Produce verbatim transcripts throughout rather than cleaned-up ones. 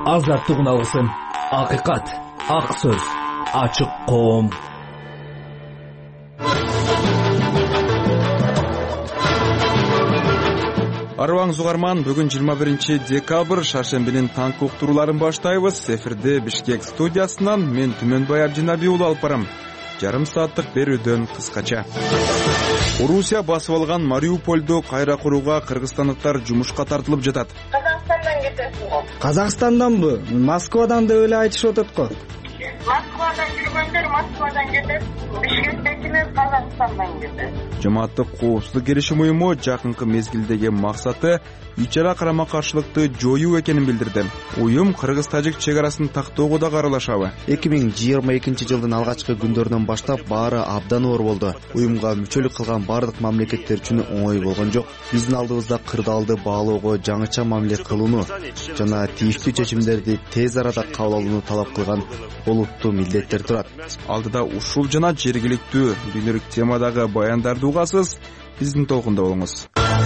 азаттык үналгысын, акыйкат, ак сөз, ачык коом. Арыбаңыз угарман, бүгүн жыйырма биринчи декабрь шаршембинин таңкы уктурууларын баштайбыз. Эфирде Бишкек студиясынан мен Түмөнбай Абдинаби уулу алып барам. Жарым сааттык берүүдөн кыскача. Орусия басып алган Мариупольду кайра курууга кыргызстандыктар жумушка тартылып жатат. Казакстандан кетесиң го. Казакстанданбы? Москвадан деп эле айтышып атат го. Москвадан жүргөндөр Москвадан кетет. Бишкектекилер Казакстандан кетет. Жамааттык коопсуздук келишим уюму жакынкы мезгилдеги максаты үч ара карама-каршылыкты жоюу экенин билдирди. Уюм кыргыз-тажик чек арасын тактоого да каралашабы. эки миң жыйырма экинчи жылдын алгачкы күндөрүнөн баштап баары абдан оор болду. Уюмга мүчөлүк кылган бардык мамлекеттер үчүн оңой болгон жок. Биздин алдыбызда кырдаалды баалоого жаңыча мамиле кылууну жана тийиштүү чечимдерди тез арада кабыл алууну талап кылган олуттуу милдеттер турат. Алдыда ушул жана жергиликтүү күнүлүк темадагы баяндарды угасыз, биздин толкунда болуңуз.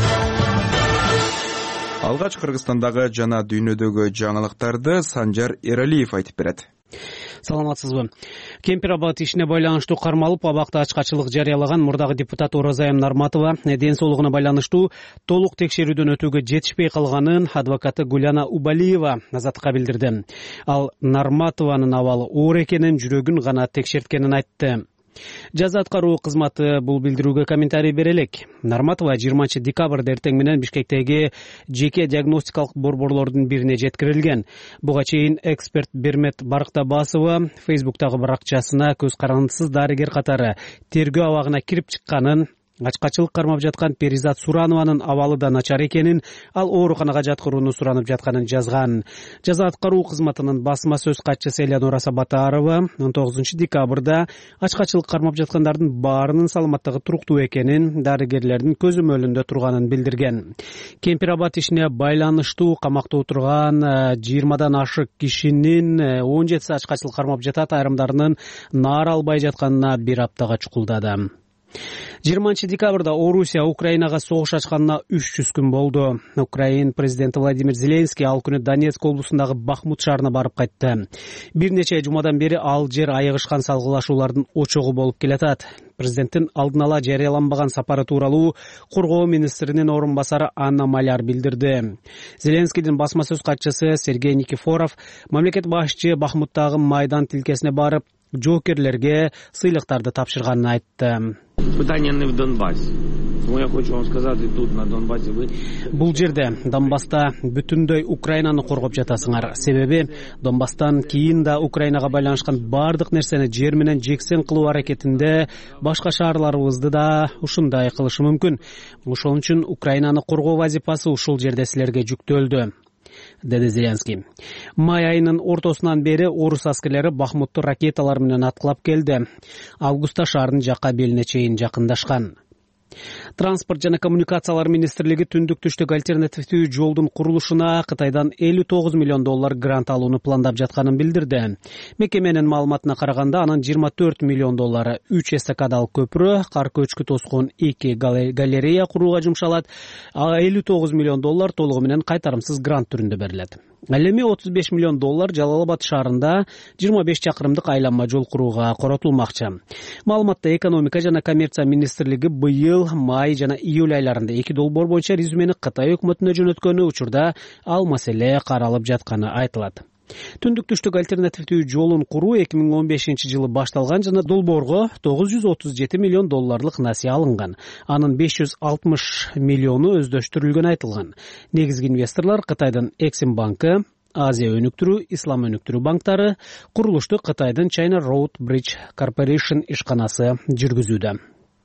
Алгач Кыргызстандагы жана дүйнөдөгү жаңылыктарды Санжар Эралиев айтып берет. Саламатсызбы? Кемпир-Абад ишине байланыштуу кармалып, абакта ачкачылык жарыялаган мурдагы депутат Оразайым Нарматова ден соолугуна байланыштуу толук текшерүүдөн өтүүгө жетишпей калганын адвокаты Гуляна Убалиева Азаттыкка билдирди. Ал Нарматованын абалы оор экенин, жүрөгүн гана текшерткенин айтты. Жаза аткаруу кызматы бул билдирүүгө комментарий бере элек. Нарматова жыйырманчы декабрда эртең менен Бишкектеги жеке диагностикалык борборлордун бирине жеткирилген. Буга чейин эксперт Бермет Барктабасова Фейсбуктагы баракчасына көз карандысыз дарыгер катары тергөө абагына кирип чыкканын, ачкачылык кармап жаткан Перизат Суранованын абалы да начар экенин, ал ооруканага жаткырууну суранып жатканын жазган. Жаза аткаруу кызматынын басма сөз катчысы Элеонора Сабатарова он тогузунчу декабрда ачкачылык кармап жаткандардын баарынын саламаттыгы туруктуу экенин, дарыгерлердин көзөмөлүндө турганын билдирген. Кемпир-Абад ишине байланыштуу камакта отурган жыйырмадан ашык кишинин он жетиси ачкачылык кармап жатат, айрымдарынын наар албай жатканына бир аптага чукулдады. жыйырманчы декабрда Орусия Украинага согуш ачканына үч жүз күн болду. Украин президенти Владимир Зеленский ал күнү Донецк облусундагы Бахмут шаарына барып кайтты. Бир нече жумадан бери ал жер айыгышкан салгылашуулардын очогу болуп келатат. Президенттин алдын ала жарыяланбаган сапары тууралуу коргоо министринин орун басары Анна Маляр билдирди. Зеленскийдин басма сөз катчысы Сергей Никифоров мамлекет башчы Бахмуттагы майдан тилкесине барып, жоокерлерге сыйлыктарды тапшырганын айтты. Питание не в Донбассе. Но я хочу вам сказать, и тут на Донбассе вы... Бул жерде Донбасста бүтүндөй Украинаны коргоп жатасыңар. Себеби Донбасстан кийин да Украинага байланышкан бардык нерсени жер менен жексен кылуу аракетинде башка шаарларыбызды да ушундай кылышы мүмкүн. Ошон үчүн Украинаны коргоо вазифасы ушул жерде силерге жүктөлдү, деди Зеленский. Май айынын ортосунан бери орус аскерлери Бахмутту ракеталар менен аткылап келди. Августта шаардын жакка белине чейин жакындашкан. Транспорт жана коммуникациялар министрлиги түндүк-түштүк альтернативдүү жолдун курулушуна Кытайдан элүү тогуз миллион доллар грант алууну пландап жатканын билдирди. Мекеменин маалыматына караганда, анын жыйырма төрт миллион доллары үч эстакадалык көпүрө, кар көчкү тоскон эки галерея курууга жумшалат, а элүү тогуз миллион доллар толугу менен кайтарымсыз грант түрүндө берилет. Ал эми отуз беш миллион доллар Жалал-Абад шаарында жыйырма беш чакырымдык айланма жол курууга коротулмакчы. Маалыматта экономика жана коммерция министрлиги быйыл май жана июль айларында эки долбоор боюнча резюмени Кытай өкмөтүнө жөнөткөнү, учурда ал маселе каралып жатканы айтылат. Түндүк-түштүк альтернативдүү жолун куруу эки миң он бешинчи жылы башталган жана долбоорго тогуз жүз отуз жети миллион долларлык насыя алынган. Анын беш жүз алтымыш миллиону өздөштүрүлгөн айтылган. Негизги инвесторлор Кытайдын Эксим банкы, Азия өнүктүрүү, Ислам өнүктүрүү банктары, курулушту Кытайдын China Road Bridge Corporation ишканасы жүргүзүүдө.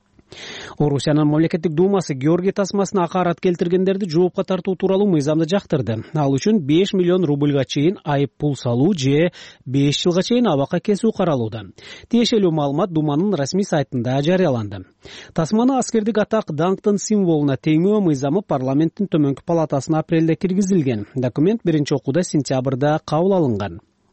Орусиянын мамлекеттик думасы Георгий тасмасына акарат келтиргендерди жоопко тартуу тууралуу мыйзамды жактырды. Ал үчүн беш миллион рубльга чейин айып пул салуу же беш жылга чейин абакка кесүү каралууда. Тиешелүү маалымат Думанын расмий сайтында жарыяланды. Тасманы аскердик атак даңктын символуна теңөө мыйзамы парламенттин төмөнкү палатасына апрелде киргизилген. Документ биринчи окууда сентябрда кабыл алынган.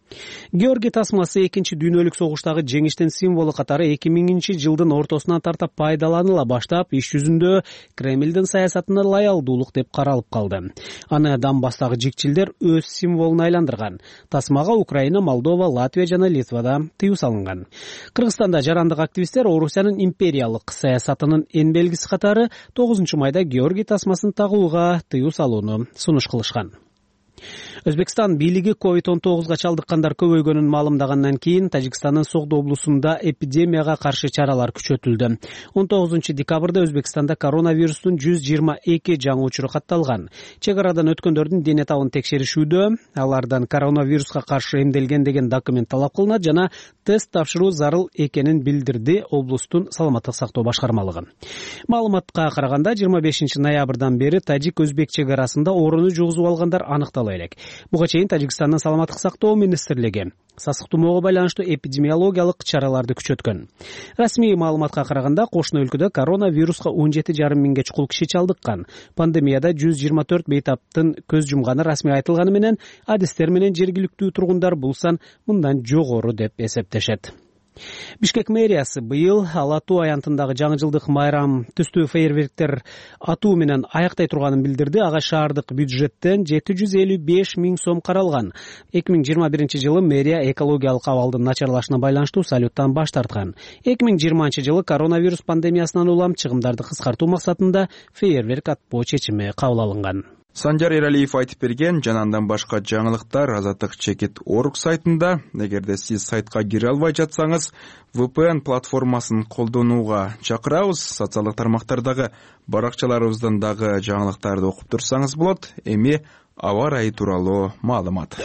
Георгий тасмасы экинчи дүйнөлүк согуштагы жеңиштин символу катары эки миңинчи жылдын ортосунан тарта пайдаланыла баштап, иш жүзүндө Кремлдин саясатына лоялдуулук деп каралып калды. Аны Донбасстагы жикчилдер өз символуна айландырган. Тасмага Украина, Молдова, Латвия жана Литвада тыюу салынган. Кыргызстанда жарандык активисттер Орусиянын империялык саясатынын эң белгиси катары тогузунчу майда Георгий тасмасын тагууга тыюу салууну сунуш кылышкан. Өзбекстан бийлиги ковид он тогузга чалдыккандар көбөйгөнүн маалымдагандан кийин Тажикстандын Согду облусунда эпидемияга каршы чаралар күчөтүлдү. он тогузунчу декабрда Өзбекстанда коронавирустун жүз жыйырма эки жаңы учуру катталган. Чек арадан өткөндөрдүн дене табын текшеришүүдө алардан коронавируска каршы эмделген деген документ талап кылынат жана тест тапшыруу зарыл экенин билдирди облустун саламаттык сактоо башкармалыгы. Маалыматка караганда жыйырма бешинчи ноябрдан бери тажик-өзбек чек арасында ооруну жугузуп алгандар аныктала элек. Буга чейин Тажикстандын саламаттык сактоо министрлиги сасык тумоого байланыштуу эпидемиологиялык чараларды күчөткөн. Расмий маалыматка караганда кошуна өлкөдө коронавируска он жети жарым миңге чукул киши чалдыккан. Пандемияда жүз жыйырма төрт бейтаптын көз жумганы расмий айтылганы менен адистер менен жергиликтүү тургундар бул сан мындан жогору деп эсептешет. Бишкек мэриясы быйыл Ала Тоо аянтындагы жаңы жылдык майрам түстүү фейерверктер атуу менен аяктай турганын билдирди. Ага шаардык бюджеттен жети жүз элүү беш миң сом каралган. эки миң жыйырма биринчи жылы мэрия экологиялык абалдын начарлашына байланыштуу салюттан баш тарткан. эки миң жыйырманчы жылы коронавирус пандемиясынан улам чыгымдарды кыскартуу максатында фейерверк атпоо чечими кабыл алынган. Санжар Эралиев айтып берген жана андан башка жаңылыктар Азаттык чекит орг сайтында. Эгерде сиз сайтка кире албай жатсаңыз, ви пи эн платформасын колдонууга чакырабыз. Социалдык тармактардагы баракчаларыбыздан дагы жаңылыктарды окуп турсаңыз болот. Эми аба ырайы тууралуу маалымат.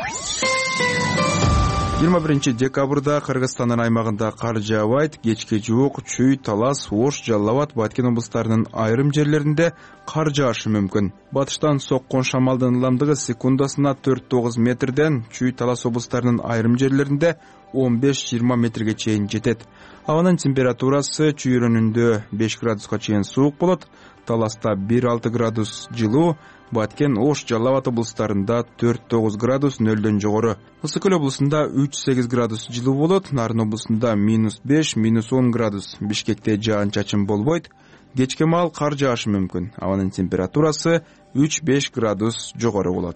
жыйырма биринчи декабрда Кыргызстандын аймагында кар жаабайт. Кечке жуук Чүй, Талас, Ош, Жалал Абад, Баткен облустарынын айрым жерлеринде кар жаашы мүмкүн. Батыштан соккон шамалдын ылдамдыгы секундасына төрт тогуз метрден, Чүй, Талас облустарынын айрым жерлеринде он беш жыйырма метрге чейин жетет. Абанын температурасы Чүй районунда беш градуска чейин суук болот. Таласта бир алты градус жылуу, Баткен, Ош, Жалал Абад облустарында төрт тогуз градус нөлдөн жогору. Ысык көл облусунда үч сегиз градус жылуу болот. Нарын облусунда минус беш, минус он градус. Бишкекте жаан-чачын болбойт. Кечке маал кар жаашы мүмкүн. Абанын температурасы үч беш градус жогору болот.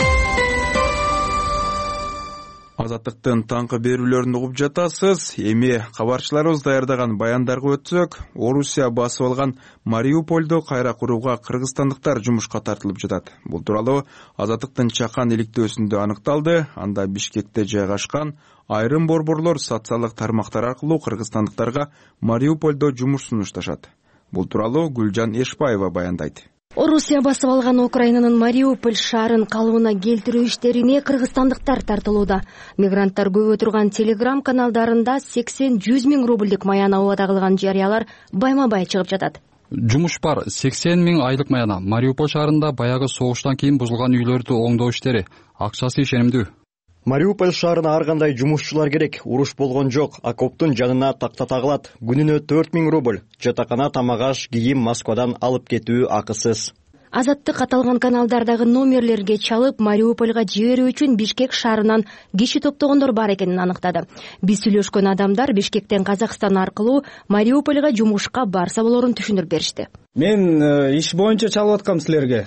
Азаттыктын таңкы берүүлөрүн угуп жатасыз. Эми кабарчыларыбыз даярдаган баяндарга өтсөк, Орусия басып алган Мариупольду кайра курууга кыргызстандыктар жумушка тартылып жатат. Бул тууралуу Азаттыктын чакан иликтөөсүндө аныкталды. Анда Бишкекте жайгашкан айрым борборлор социалдык тармактар аркылуу кыргызстандыктарга Мариупольдо жумуш сунушташат. Бул тууралуу Гүлжан Эшпаева баяндайт. Орусия басып алган Украинанын Мариуполь шаарын калыбына келтирүү иштерине кыргызстандыктар тартылууда. Мигранттар көп отурган телеграм каналдарында сексен жүз миң рубльдик маяна убада кылган жарыялар байма-бай чыгып жатат. Жумуш бар. сексен миң айлык маяна. Мариуполь шаарында баягы согуштан кийин бузулган үйлөрдү оңдоо иштери. Акчасы ишенимдүү. Мариуполь шаарына ар кандай жумушчулар керек. Уруш болгон жок. Окоптун жанына такта тагылат. Күнүнө төрт миң рубль. Жатакана, тамак-аш, кийим Москвадан алып кетүү акысыз. Азаттык аталган каналдардагы номерлерге чалып, Мариупольга жиберүү үчүн Бишкек шаарынан киши топтогондор бар экенин аныктады. Биз сүйлөшкөн адамдар Бишкектен Казакстан аркылуу Мариупольга жумушка барса болорун түшүндүрүп беришти. Мен иш боюнча чалып аткам силерге.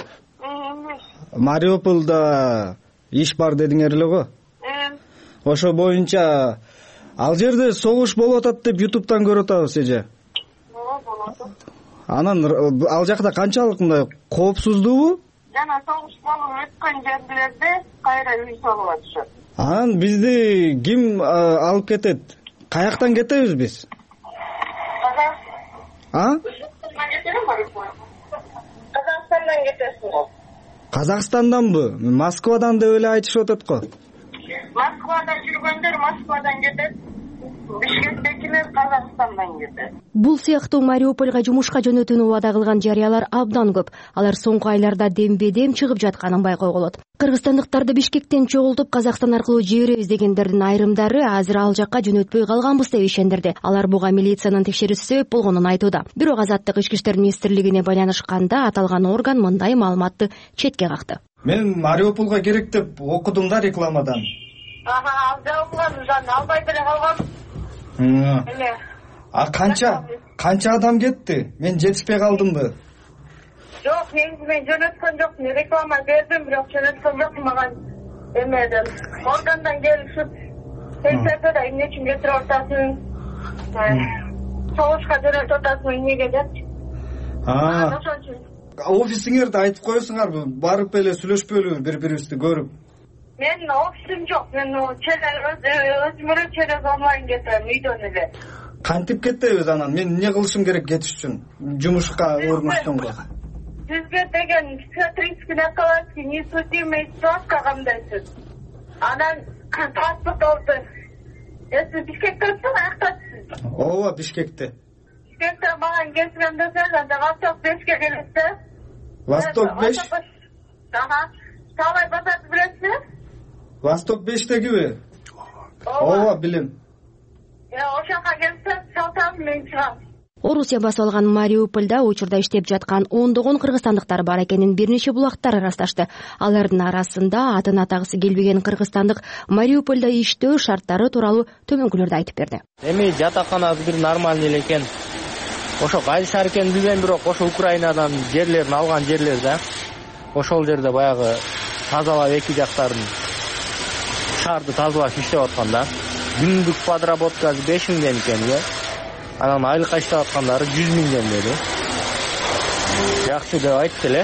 Мариупольда иш бар дедиңер эле го? Ошо боюнча ал жерде согуш болуп атат деп ютубтан көрүп атабыз эже. Анан ал жакта канчалык мындай коопсуздуубу? Жана согуш болуп өткөн жерлерде кайра үй салып атышат. Анан бизди ким алып кетет? Каяктан кетебиз биз? А? Казакстандан кетесиң го. Казакстанданбы? Москвадан деп эле айтышып атат го. Москвада жүргөндөр Москвадан кетет. Бишкектекилер Казакстандан кетет. Бул сыяктуу Мариупольга жумушка жөнөтүүнү убада кылган жарыялар абдан көп. Алар соңку айларда дембе-дем чыгып жатканын байкоого болот. Кыргызстандыктарды Бишкектен чогултуп Казакстан аркылуу жиберебиз дегендердин айрымдары азыр ал жакка жөнөтпөй калганбыз деп ишендирди. Алар буга милициянын текшерүүсү себеп болгонун айтууда. Бирок Азаттык ички иштер министрлигине байланышканда аталган орган мындай маалыматты четке какты. Мен Мариупольга керек деп окудум да рекламадан. Ага, алган жан албай деле калгам. Эле. А канча канча адам кетти? Мен жетишпей калдымбы? Жок, негизи мен жөнөткөн жокмун. Реклама бердим, бирок жөнөткөн жокмун маган эмеден. Органдан келишип, текшерди да эмне үчүн кетирип атасың? Согушка жөнөтүп атасың эмнеге деп. А, ошон үчүн. Офисиңерди айтып коесуңарбы? Барып эле сүйлөшпөйлүбү бири-бирибизди көрүп? Мен офисим жок. Мен өзүм эле через онлайн кетем, үйдөн эле. Кантип кетебиз анан? Мен эмне кылышым керек кетиш үчүн? Жумушка өрмөштөнгө. Сизге деген Петринский на Каланский несудимый справка кандайсыз? Анан паспорт алды. Эсиз Бишкекте турсуң, аяктасыз? Ооба, Бишкекте. Бишкекте маган келсем десең, анда Восток бешке келесиз. Восток беш? Ага. Талай базарды билесизби? Восток бештегиби? Ооба, билем. Э, ошока келсем, сатам, мен чыгам. Орусия басып алган Мариупольдо учурда иштеп жаткан ондогон кыргызстандыктар бар экенин бир нече булактар ырасташты. Алардын арасында атын атагысы келбеген кыргызстандык Мариупольдо иштөө шарттары тууралуу төмөнкүлөрдү айтып берди. Эми жатаканасы бир нормальный эле экен. Ошо кайсы шаар экенин билбейм, бирок ошо Украинадан жерлерин алган жерлер да. Ошол жерде баягы тазалап эки жактарын шаарды тазалап иштеп аткан да. Күндүк подработкасы беш миңден экен да. Анан айлыкка иштеп аткандары жүз миңден dedi. Жакшы деп айтты эле.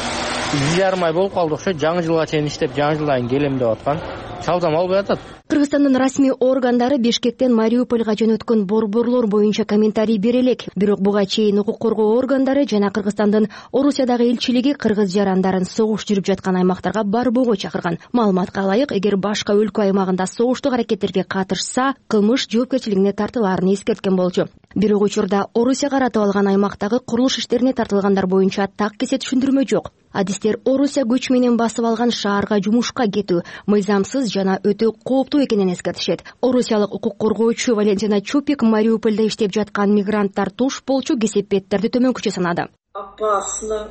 бир жарым ай болуп калды окшойт. Жаңы жылга чейин иштеп, жаңы жылдан келем деп аткан. Чалсам албай атат. Кыргызстандын расмий органдары Бишкектен Мариупольга жөнөткөн борборлор боюнча комментарий бере элек. Бирок буга чейин укук коргоо органдары жана Кыргызстандын Орусиядагы элчилиги кыргыз жарандарын согуш жүрүп жаткан аймактарга барбоого чакырган. Маалыматка ылайык, эгер башка өлкө аймагында согуштук аракеттерге катышса, кылмыш жоопкерчилигине тартылаарын эскерткен болчу. Бирок учурда Орусия каратып алган аймактагы курулуш иштерине тартылгандар боюнча так кесе түшүндүрмө жок. Адистер Орусия көч менен басып алган шаарга жумушка кетүү мыйзамсыз жана өтө кооптуу экенин эскертишет. Орусиялык укук коргоочу Валентина Чупик Мариупольдо иштеп жаткан мигранттар туш болчу кесепеттерди төмөнкүчө санады. Опасно.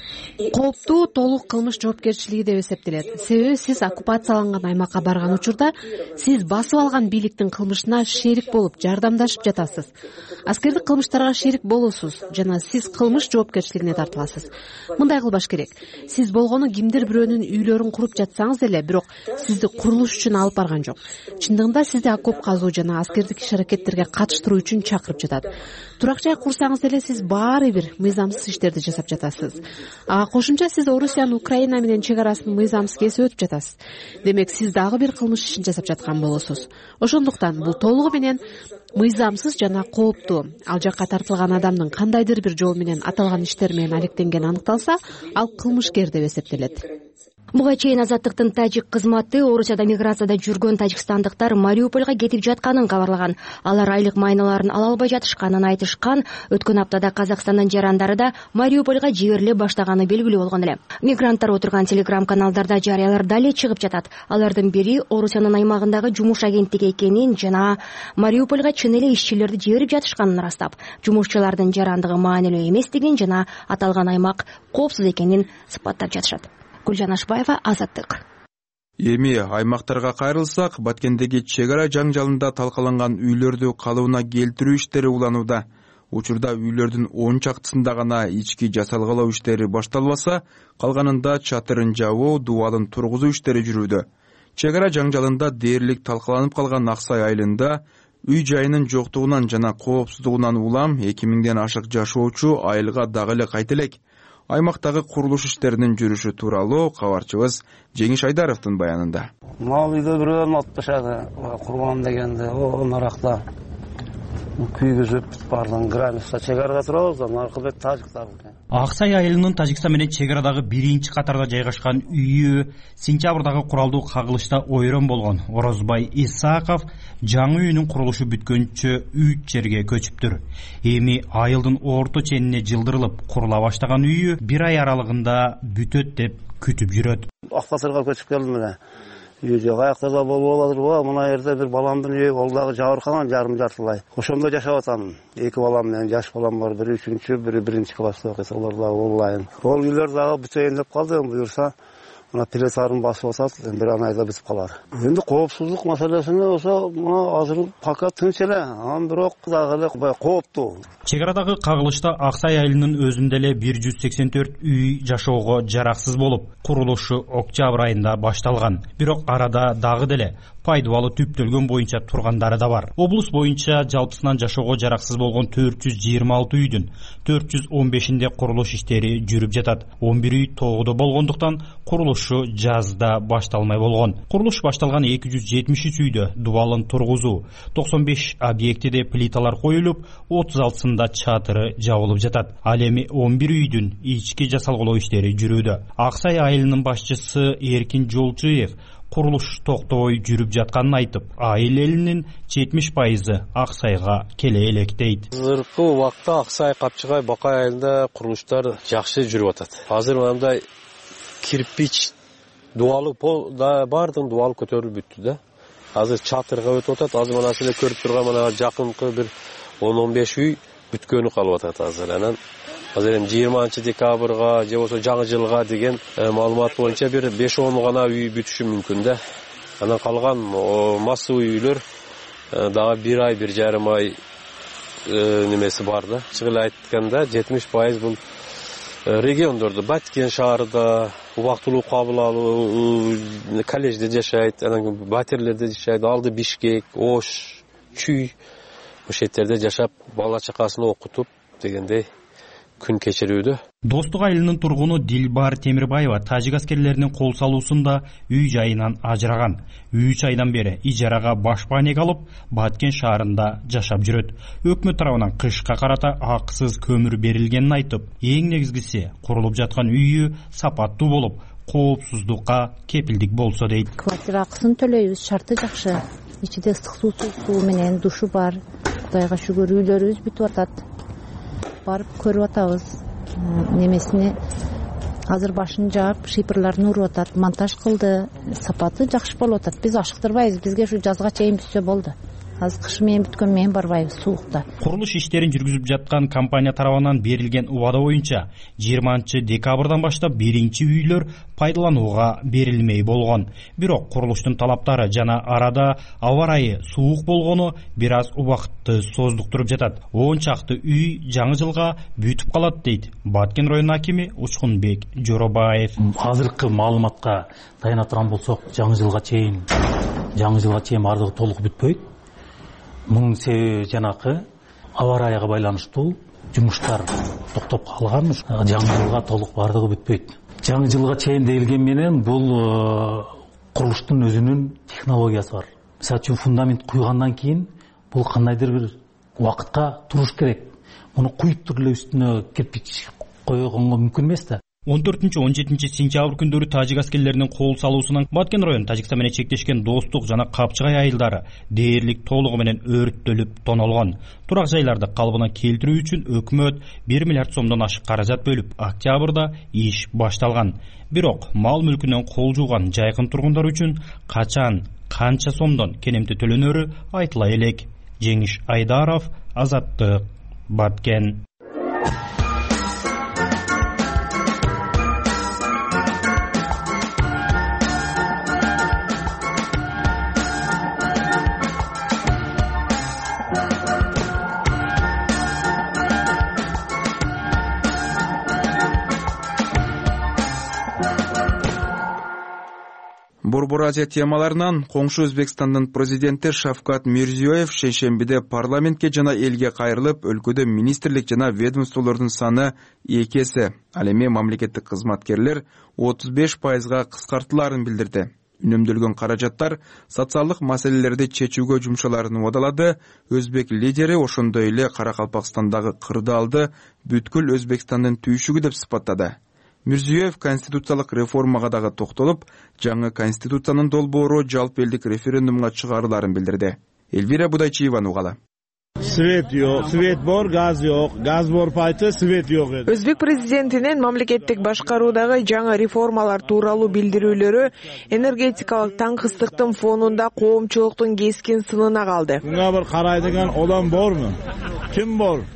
Кооптуу толук кылмыш жоопкерчилиги деп эсептелет. Себеби сиз оккупацияланган аймакка барган учурда сиз басып алган бийликтин кылмышына шерик болуп, жардамдашып жатасыз. Аскердик кылмыштарга шерик болосуз жана сиз кылмыш жоопкерчилигине тартыласыз. Мындай кылбаш керек. Сиз болгону кимдир бирөөнүн үйлөрүн куруп жатсаңыз эле, бирок сизди курулуш үчүн алып барган жок. Чындыгында сизди окоп казуу жана аскердик иш-аракеттерге катыштыруу үчүн чакырып жатат. Турак жай курсаңыз эле сиз баары бир мыйзамсыз иштерди жасап жатасыз. А кошумча сиз Орусиянын Украина менен чек арасын мыйзамсыз кесип өтүп жатасыз. Демек сиз дагы бир кылмыш ишин жасап жаткан болосуз. Ошондуктан бул толугу менен мыйзамсыз жана кооптуу. Ал жакка тартылган адамдын кандайдыр бир жол менен аталган иштер менен алектенгени аныкталса, ал кылмышкер деп эсептелет. Буга чейин Азаттыктын тажик кызматы Орусияда миграцияда жүргөн тажикстандыктар Мариупольга кетип жатканын кабарлаган. Алар айлык майналарын ала албай жатышканын айтышкан. Өткөн аптада Казакстандын жарандары да Мариупольга жибериле баштаганы белгилүү болгон эле. Мигранттар отурган телеграм-каналдарда жарыялар дале чыгып жатат. Алардын бири Орусиянын аймагындагы жумуш агенттиги экенин жана Мариупольга чын эле ишчилерди жиберип жатышканын ырастап, жумушчулардын жарандыгы маанилүү эместигин жана аталган аймак коопсуз экенин сыпаттап жатышат. Гүлжан Ашбаева, Азаттык. Эми аймактарга кайрылсак, Баткендеги чек ара жаңжалында талкаланган үйлөрдү калыбына келтирүү иштери уланууда. Учурда үйлөрдүн он чактысында гана ички жасалгалоо иштери башталбаса, калганында чатырын жабуу, дубалын тургузуу иштери жүрүүдө. Чек ара жаңжалында дээрлик талкаланып калган Аксай айылында үй жайынын жоктугунан жана коопсуздугунан улам эки миңден ашык жашоочу айылга дагы эле кайта элек. Аймактагы курулуш иштеринин жүрүшү тууралуу кабарчыбыз Жеңиш Айдаровдун баянында. Мал үйдө бирөөнү атпашады, курган дегенде, о наракта күйгүзүп бардын граница чек арада турабыз, наркы бет тажиктар. Аксай айылынын Тажикстан менен чек арадагы биринчи катарда жайгашкан үйү сентябрдагы куралдуу кагылышта ойрон болгон. Орозбай Исаков жаңы үйүнүн курулушу бүткөнчө үч жерге көчүптүр. Эми айылдын орто ченине жылдырылып курула баштаган үйү бир ай аралыгында бүтөт деп күтүп жүрөт. Аксайга көчүп келдим эле. Үй жок, аяктарда болуп алат, мына жерде бир баламдын үйү, ол дагы жабыркаган жарым жартылай. Ошондо жашап атам. Эки балам менен жаш балам бар, бири үчүнчү, бири биринчи класста окуйт, алар дагы онлайн. Ол үйлөр дагы бүтөйүн деп калды, буюрса мына пересарын басып алсат, бир аны айда битип калар. Эми коопсуздук маселесине болсо, мына азыр пока тынч эле, анан бирок дагы эле баягы кооптуу. Чек арадагы кагылышта Аксай айылынын өзүндө эле бир жүз сексен төрт үй жашоого жараксыз болуп, курулушу октябрь айында башталган. Бирок арада дагы деле пайдалуу түптөлгөн боюнча тургандары да бар. Облус боюнча жалпысынан жашоого жараксыз болгон төрт жүз жыйырма алты үйдүн төрт жүз он бешинде курулуш иштери жүрүп жатат. он бир үй тоодо болгондуктан курулушу жазда башталмай болгон. Курулуш башталган эки жүз жетимиш үч үйдө дубалын тургузуу, токсон беш объектиде плиталар коюлуп, отуз алтысында чатыры жабылып жатат. Ал эми он бир үйдүн ички жасалгылоо иштери жүрүүдө. Аксай айылынын башчысы Эркин Жолчуев курулуш токтобой жүрүп жатканын айтып, айыл элинин жетимиш пайызы Аксайга келе элек дейт. Азыркы убакта Аксай, Капчыгай, Бакай айылында курулуштар жакшы жүрүп атат. Азыр мындай кирпич дубалы пол да бардын дубалы көтөрүлүп бүттү да. Азыр чатырга өтүп атат. Азыр мына силер көрүп турган мына жакынкы бир он он беш үй бүткөнү калып атат азыр. Анан азыр эми жыйырманчы декабрга же болбосо жаңы жылга деген маалымат боюнча бир беш он гана үй бүтүшү мүмкүн да. Анан калган массовый үйлөр дагы бир ай, бир жарым ай немеси бар да. Чыгып айтканда жетимиш пайыз бул региондордо, Баткен шаарында убактылуу кабыл алуу, коллежде жашайт, анан батирлерде жашайт, алды Бишкек, Ош, Чүй ошол жерде жашап, бала чакасын окутуп дегендей күн кечирүүдө. Достук айылынын тургуну Дилбар Темирбаева тажик аскерлеринин кол салуусунда үй жайынан ажыраган. үч айдан бери ижарага башпанек алып, Баткен шаарында жашап жүрөт. Өкмөт тарабынан кышка карата акысыз көмүр берилгенин айтып, эң негизгиси курулуп жаткан үйү сапаттуу болуп, коопсуздукка кепилдик болсо дейт. Квартира акысын төлөйбүз, шарты жакшы. Ичиде ысык суу, суу менен душу бар. Кудайга шүгүр, үйлөрүбүз бүтүп атат. Барып көрүп атабыз. Немесине азыр башын жаап, шипрларын уруп атат, монтаж кылды. Сапаты жакшы болуп атат. Биз ашыктырбайбыз. Бизге ушу жазга чейин бүтсө болду. Азыр кышы менен бүткөн менен барбайбыз суукта. Курулуш иштерин жүргүзүп жаткан компания тарабынан берилген убада боюнча жыйырманчы декабрдан баштап биринчи үйлөр пайдаланууга берилмей болгон. Бирок курулуштун талаптары жана арада аба ырайы суук болгону бир аз убакытты создуктуруп жатат. он чакты үй жаңы жылга бүтүп калат дейт Баткен районунун акими Учкунбек Жоробаев. Азыркы маалыматка таяна турган болсок, жаңы жылга чейин жаңы жылга чейин бардыгы толук бүтпөйт. Мунун себеби жанакы аба ырайга байланыштуу жумуштар токтоп калган. Жаңы жылга толук бардыгы бүтпөйт. Жаңы жылга чейин делген менен бул курулуштун өзүнүн технологиясы бар. Мисалы үчүн фундамент куйгандан кийин бул кандайдыр бир убакытка туруш керек. Муну куюп туруп эле үстүнө кирпич койгонго мүмкүн эмес да. он төртүнчү он жетинчи сентябрь күндөрү тажик аскерлеринин кол салуусунан Баткен району Тажикстан менен чектешкен Достук жана Капчыгай айылдары дээрлик толугу менен өрттөлүп тонолгон. Турак жайларды калыбына келтирүү үчүн өкмөт бир миллиард сомдон ашык каражат бөлүп, октябрда иш башталган. Бирок мал мүлкүнөн кол жууган жайкын тургундар үчүн качан, канча сомдон кенемти төлөнөрү айтыла элек. Жеңиш Айдаров, Азаттык, Баткен. Борбор Азия темаларынан коңшу Өзбекстандын президенти Шавкат Мирзиёев шейшембиде парламентке жана элге кайрылып, өлкөдө министрлик жана ведомстволордун саны эки эсе, ал эми мамлекеттик кызматкерлер отуз беш пайызга кыскартыларын билдирди. Үнөмдөлгөн каражаттар социалдык маселелерди чечүүгө жумшаларын убадалады. Өзбек лидери ошондой эле Каракалпакстандагы кырдаалды бүткүл Өзбекстандын түйшүгү деп сыпаттады. Мирзиёев конституциялык реформага дагы токтолуп, жаңы конституциянын долбоору жалпы элдик референдумга чыгарыларын билдирди. Элвира Будайчиеванын угалы. Свет жок, свет бар, газ жок, газ бар пайты, свет жок. Өзбек президентинин мамлекеттик башкаруудагы жаңы реформалар тууралуу билдирүүлөрү энергетикалык таңкыстыктын фонунда коомчулуктун кескин сынына калды. Мына бир карайдыган адам барбы? Ким бар?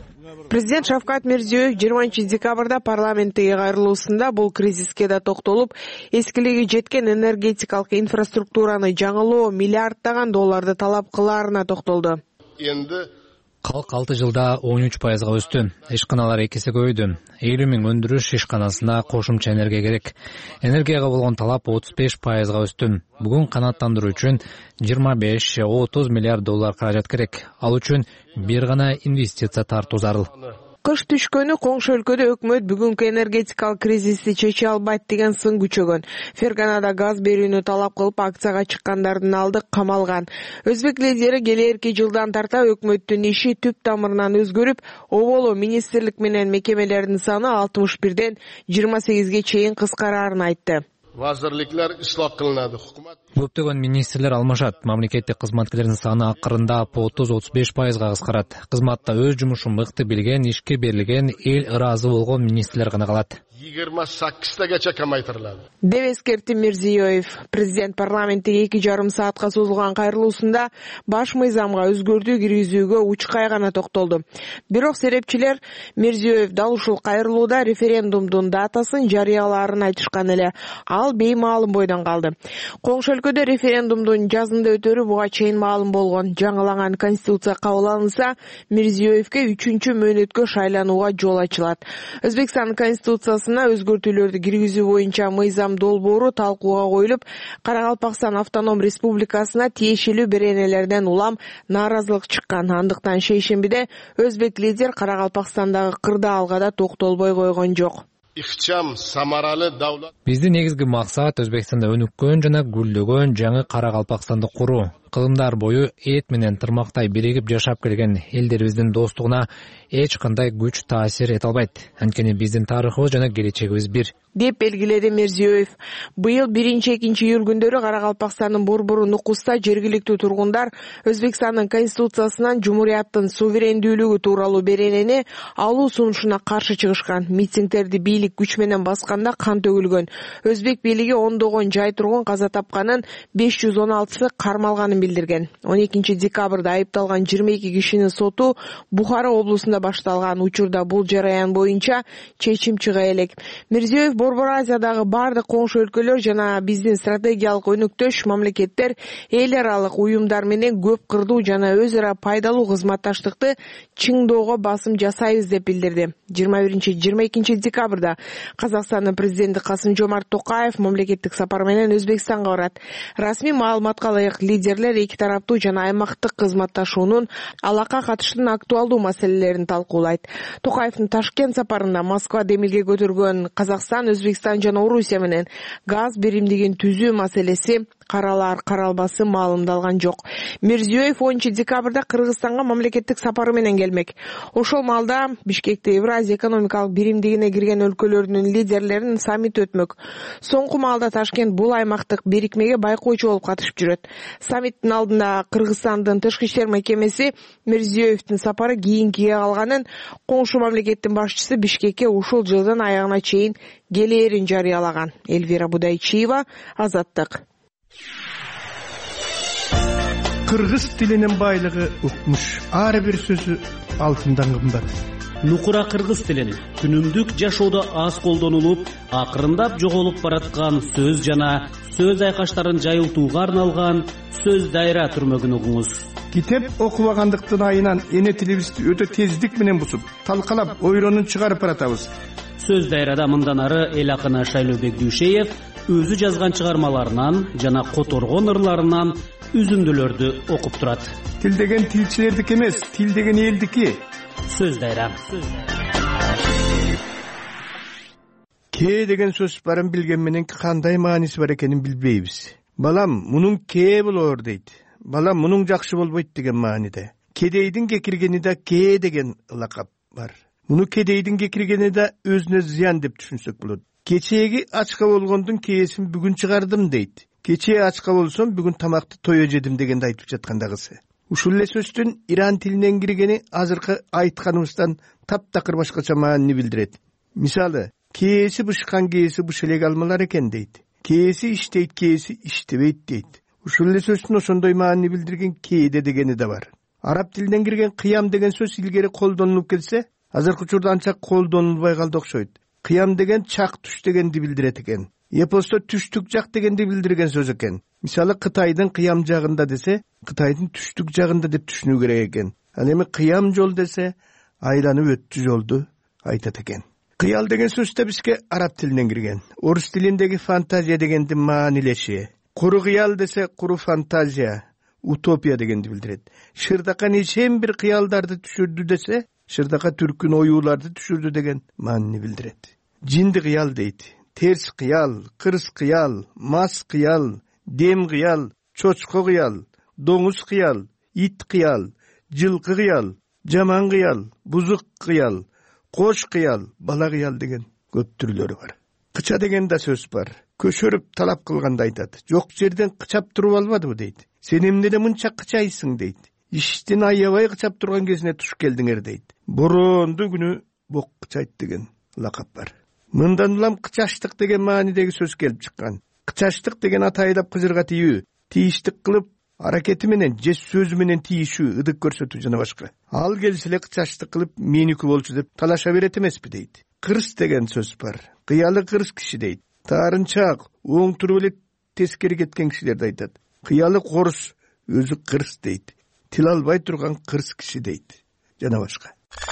Президент Шавкат Мирзиёев жыйырманчы декабрда парламенттеги кайрылуусунда бул кризиске да токтолуп, эскилиги жеткен энергетикалык инфраструктураны жаңылоо миллиарддаган долларды талап кылаарына токтолду. Энди Калк алты жылда он үч пайызга өстү. Ишканалар эки эсе көбөйдү. элүү миң өндүрүш ишканасына кошумча энергия керек. Энергияга болгон талап отуз беш пайызга өстү. Бүгүн канааттандыруу үчүн жыйырма беш отуз миллиард доллар каражат керек. Ал үчүн бир гана инвестиция тартуу зарыл. Кыш түшкөнү коңшу өлкөдө өкмөт бүгүнкү энергетикалык кризисти чече албайт деген сын күчөгөн. Ферганада газ берүүнү талап кылып акцияга чыккандардын алды камалган. Өзбек лидери келээрки жылдан тарта өкмөттүн иши түп тамырынан өзгөрүп, оболо министрлик менен мекемелердин саны алтымыш бирден жыйырма сегизге чейин кыскараарын айтты. Vazirliklar isloh qilinadi. Hukumat Көптөгөн министрлер алмашат. Мамлекеттик кызматкерлердин саны акырындап отуз отуз беш пайызга кыскарат. Кызматта өз жумушун мыкты билген, ишке берилген, эл ыраазы болгон министрлер гана калат. yigirma sakkiztagacha kamaytiriladi. Деп эскертти Мирзиёев. Президент парламенттеги эки жарым саатка созулган кайрылуусунда баш мыйзамга өзгөртүү киргизүүгө учкай гана токтолду. Бирок серепчилер Мирзиёев дал ушул кайрылууда референдумдун датасын жарыялаарын айтышкан эле. Ал беймаалым бойдон калды. Коңшу өлкөдө референдумдун жазында өтөрү буга чейин маалым болгон. Жаңыланган конституция кабыл алынса, Мирзиёевке үчүнчү мөөнөткө шайланууга жол ачылат. Өзбекстан конституциясына өзгөртүүлөрдү киргизүү боюнча мыйзам долбоору талкууга коюлуп, Каракалпакстан автоном республикасына тиешелүү беренелерден улам нааразылык чыккан. Андыктан шейшембиде өзбек лидер Каракалпакстандагы кырдаалга токтолбой койгон жок. Ixcham samarali davlat. Биздин негизги максат Өзбекстанда өнүккөн жана гүлдөгөн жаңы Каракалпакстанды куруу. Кылымдар бою эт менен тырмактай биригип жашап келген элдерибиздин достугуна эч кандай күч таасир эте албайт. Анткени биздин тарыхыбыз жана келечегибиз бир. Деп белгиледи Мирзиёев. Быйыл биринчи экинчи июль күндөрү Каракалпакстандын борбору Нукуста жергиликтүү тургундар Өзбекстандын конституциясынан жумурияттын суверендүүлүгү тууралуу беренени алуу сунушуна каршы чыгышкан. Митингдерди бийлик күч менен басканда кан төгүлгөн. Өзбек бийлиги ондогон жай тургун каза тапканын, беш жүз он алтысы кармалганын билдирген. он экинчи декабрда айыпталган жыйырма эки кишинин соту Бухара облусунда башталган. Учурда бул жараян боюнча чечим чыга элек. Мирзиёев Борбор Азиядагы бардык коңшу өлкөлөр жана биздин стратегиялык өнөктөш мамлекеттер эл аралык уюмдар менен көп кырдуу жана өз ара пайдалуу кызматташтыкты чыңдоого басым жасайбыз деп билдирди. жыйырма биринчи жыйырма экинчи декабрда Казакстандын президенти Касым-Жомарт Токаев мамлекеттик сапар менен Өзбекстанга барат. Расмий маалыматка ылайык лидерлер эки тараптуу жана аймактык кызматташуунун алакка катыштуу актуалдуу маселелерин талкуулайт. Токаевдин Ташкент сапарында Москва демилге көтөргөн Казакстан, Өзбекстан жана Орусия менен газ биримдигин түзүү маселеси каралар каралбасы маалымдалган жок. Мирзиёев онунчу декабрда Кыргызстанга мамлекеттик сапары менен келмек. Ошол маалда Бишкекте Евразия экономикалык биримдигине кирген өлкөлөрдүн лидерлеринин саммити өтмөк. Соңку маалда Ташкент бул аймактык бирикмеге байкоочу болуп катышып жүрөт. Саммиттин алдында Кыргызстандын тышкы иштер мекемеси Мирзиёевдин сапары кийинкиге калганын, коңшу мамлекеттин башчысы Бишкекке ушул жылдын аягына чейин келээрин жарыялаган. Эльвира Будайчиева, Азаттык. Кыргыз тилинин байлыгы укмуш. Ар бир сөзү алтындан кымбат. Нукура кыргыз тилин күнүмдүк жашоодо аз колдонулуп, акырындап жоголуп бараткан сөз жана сөз айкаштарын жайылтууга арналган сөз дайра түрмөгүн угуңуз. Китеп окубагандыктын айынан эне тилибизди өтө тездик менен бусуп, талкалап, ойронун чыгарып баратабыз. Сөз дайрада мындан ары эл акыны Шайлообек Дүйшеев өзү жазган чыгармаларынан жана которгон ырларынан үзүндүлөрдү окуп турат. Тил деген тилчилердики эмес, тил деген элдики. Сөз дайра. Ке деген сөз барын билген менен кандай мааниси бар экенин билбейбиз. Балам, мунун ке болор дейт. Балам, мунун жакшы болбойт деген мааниде. Кедейдин кекиргени да ке деген лакап бар. Муну кедейдин кекиргени да өзүнө зыян деп түшүнсөк болот. Кечеги ачка болгондун кээсин бүгүн чыгардым дейт. Кечээ ачка болсом бүгүн тамакты тое жедим дегенди айтып жаткандагысы. Ушул эле сөздүн иран тилинен киргени азыркы айтканыбыздан таптакыр башкача маанини билдирет. Мисалы, кээси бышкан кээси буш элек алмалар экен дейт. Кээси иштейт, кээси иштебейт дейт. Ушул эле сөздүн ошондой маанини билдирген кээде дегени да бар. Араб тилинен кирген кыям деген сөз илгери колдонулуп келсе, азыркы учурда анча колдонулбай калды окшойт. Кыям деген чак түш дегенди билдирет экен. Эпосто түштүк жак дегенди билдирген сөз экен. Мисалы Кытайдын кыям жагында десе, Кытайдын түштүк жагында деп түшүнүү керек экен. Ал эми кыям жол десе, айланып өттү жолду айтат экен. Кыял деген сөз да бизге араб тилинен кирген. Орус тилиндеги фантазия дегенди маанилеши. Куру кыял десе, куру фантазия, утопия дегенди билдирет. Шырдака нечен бир кыялдарды түшүрдү десе, шырдака түркүн оюуларды түшүрдү деген маанини билдирет. Жинди кыял дейт. Терс кыял, кырс кыял, мас кыял, дем кыял, чочко кыял, доңуз кыял, ит кыял, жылкы кыял, жаман кыял, бузук кыял, кош кыял, бала кыял деген көп түрлөрү бар. Кыча деген да сөз бар. Көшөрүп талап кылганда айтат. Жок жерден кычап туруп албадыбы дейт. Сен эмнеде мынча кычайсың дейт. Иштин аябай кычап турган кезине туш келдиңер дейт. Боронду күнү бок кычайт деген лакап бар. Мындан улам кычаштык деген маанидеги сөз келип чыккан. Кычаштык деген атайдап кызырга тийүү, тийиштик кылып, аракети менен же сөзү менен тийишүү, ыдык көрсөтүү жана башка. Ал келсе эле кычаштык кылып, меники болчу деп талаша берет эмеспи дейт. Кырс деген сөз бар. Кыялы кырс киши дейт. Таарынчаак, оң туруп эле тескери кеткен кишилерди айтат. Кыялы корус, өзү кырс дейт. Тил албай турган кырс киши дейт. Жана башка.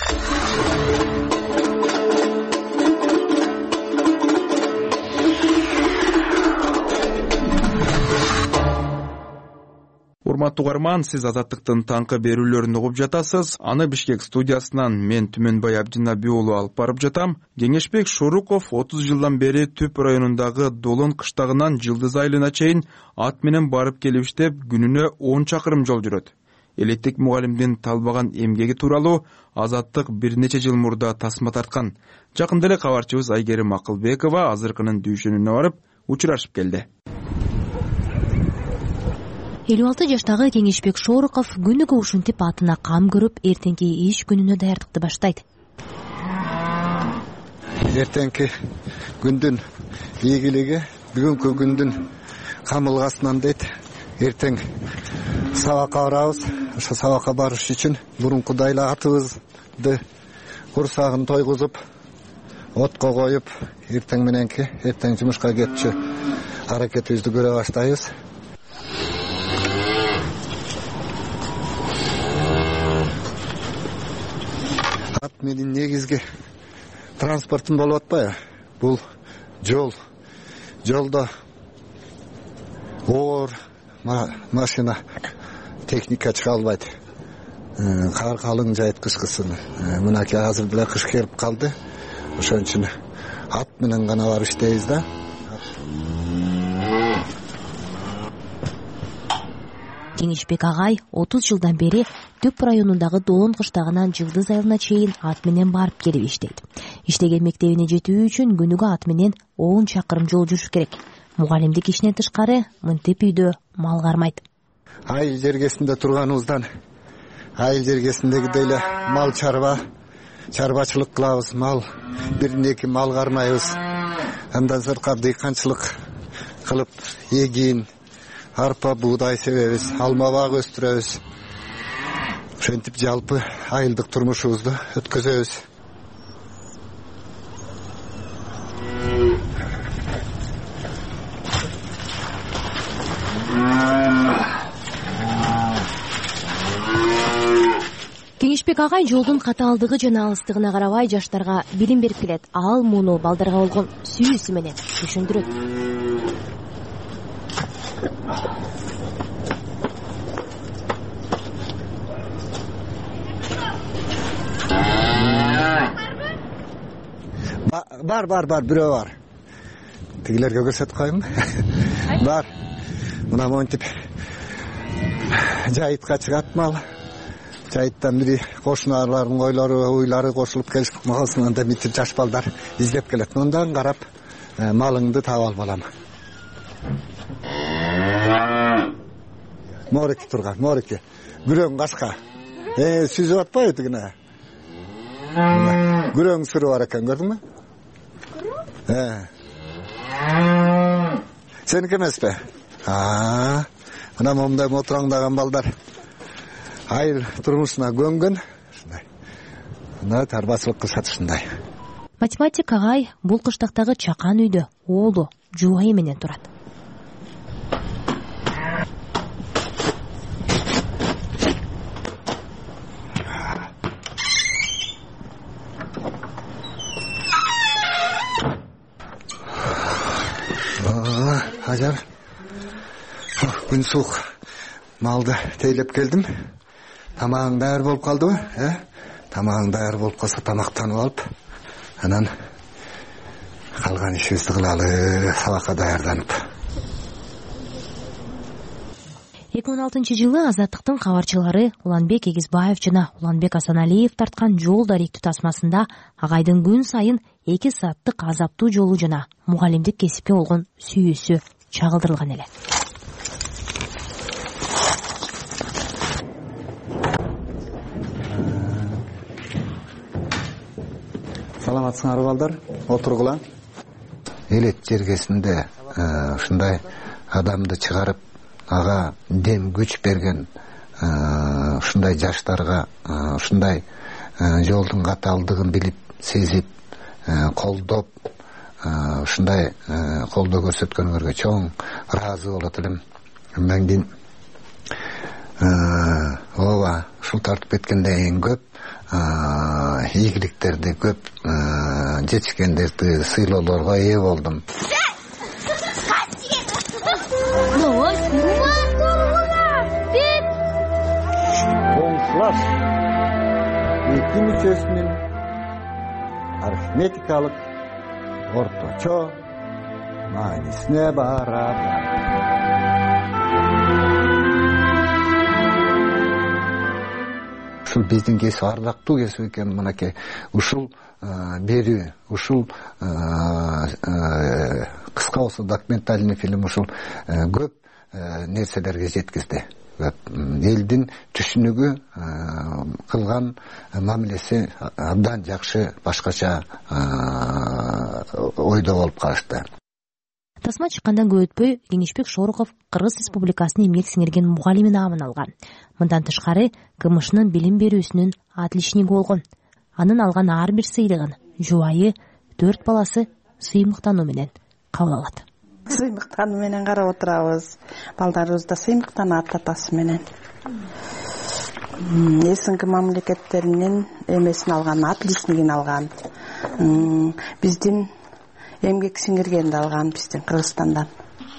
Урматтуу угарман, сиз Азаттыктын таңкы берүүлөрүн угуп жатасыз. Аны Бишкек студиясынан мен Түмөнбай Абдинабий уулу алып барып жатам. Кеңешбек Шоруков отуз жылдан бери Түп районундагы Долон кыштагынан Жылдыз айылына чейин ат менен барып келип иштеп, күнүнө он чакырым жол жүрөт. Элеттик мугалимдин талбаган эмгеги тууралуу Азаттык бир нече жыл мурда тасма тарткан. Жакында эле кабарчыбыз Айгерим Акылбекова азыркынын дүйшөнүнө барып учурашып келди. элүү алты жаштагы Кеңешбек Шоруков күнүгө ушинтип атына кам көрүп, эртеңки иш күнүнө даярдыкты баштайт. Эртеңки күндүн ийгилиги бүгүнкү күндүн камылгасынан дейт. Эртең сабакка барабыз. Ошо сабакка барыш үчүн мурункудай эле атыбызды курсагын тойгузуп, отко коюп, эртең мененки эртең жумушка кетчү аракетибизди көрө баштайбыз. Ат менин негизги транспортум болуп атпайбы? Бул жол. Жолдо оор машина, техника чыга албайт. Кар калың жайыт кышкысын. Мынакей азыр деле кыш келип калды. Ошон үчүн ат менен гана барып иштейбиз да. Кеңешбек агай отуз жылдан бери Түп районундагы Долон кыштагынан Жылдыз айылына чейин ат менен барып келип иштейт. Иштеген мектебине жетүү үчүн күнүгө ат менен он чакырым жол жүрүш керек. Мугалимдик ишинен тышкары мынтип үйдө мал кармайт. Айыл жергесинде турганыбыздан айыл жергесиндегидей эле мал чарба, чарбачылык кылабыз, мал биринеки мал кармайбыз. Андан сырткары дыйканчылык кылып эгин, арпа, буудай себебиз, алма бак өстүрөбүз. Ошентип жалпы айылдык турмушубузду өткөзөбүз. Кеңешбек агай жолдун катаалдыгы жана алыстыгына карабай жаштарга билим берип келет. Ал муну балдарга болгон сүйүүсү менен түшүндүрөт. Бар, бар, бар, бирөө бар. Тигилерге көрсөтүп коеюнбу? Бар. Мына монтип жайытка чыгат мал. Жайыттан бири кошуналардын койлору, уйлары кошулуп келишип калсын, анда митип жаш балдар издеп келет. Мындан карап малыңды таап алып алам. Мореки турган, мореки. Күрөң кашка. Э, сүзүп атпайбы тигине? Күрөң сүрү бар экен, көрдүңбү? Э. Сеники эмеспи? А, мына момундай мотураңдаган балдар айыл турмушуна көнгөн. мына чарбачылык кылышат ушундай. Математик агай бул кыштактагы чакан үйдө оолу жубайы менен турат. Ажар, күн суук, малды тейлеп келдим. Тамагың даяр болуп калдыбы? Э? Тамагың даяр болуп калса тамактанып алып, анан калган ишибизди кылалы, сабакка даярданып. эки миң он алтынчы жылы Азаттыктын кабарчылары Уланбек Эгизбаев жана Уланбек Асаналиев тарткан жол даректүү тасмасында агайдын күн сайын эки сааттык азаптуу жолу жана мугалимдик кесипке болгон сүйүүсү чагылдырылган эле. Саламатсыңар балдар, отургула. Элет жергесинде ушундай адамды чыгарып, ага дем күч берген ушундай жаштарга ушундай жолдун катаалдыгын билип, сезип, колдоп, ушундай колдоо көрсөткөнгөргө чоң ыраазы болот элем. Андан кийин ооба ушул тартып кеткенде эң көп ийгиликтерди, көп жетишкендерди сыйлоолорго ээ болдум. Коңшулаш эки мүчөсүнүн арифметикалык орточо маанисине барабар. Ушул биздин кесип ардактуу кесип экен. Мынакей ушул берүү, ушул кыска болсо документальный фильм ушул көп нерселерге жеткизди. Элдин түшүнүгү, кылган мамилеси абдан жакшы, башкача ойдо болуп калышты. Тасма чыккандан көп өтпөй Кеңешбек Шорохов Кыргыз Республикасынын эмгек сиңирген мугалими наамын алган. Мындан тышкары КМШнын билим берүүсүнүн отличниги болгон. Анын алган ар бир сыйлыгын жубайы, төрт баласы сыймыктануу менен кабыл алат. Сыймыктануу менен карап отурабыз. Балдарыбыз да сыймыктанат атасы менен. СНГ мамлекеттеринин эмесин алган, отличнигин алган. Биздин эмгек сиңиргенди алган, биздин Кыргызстандан.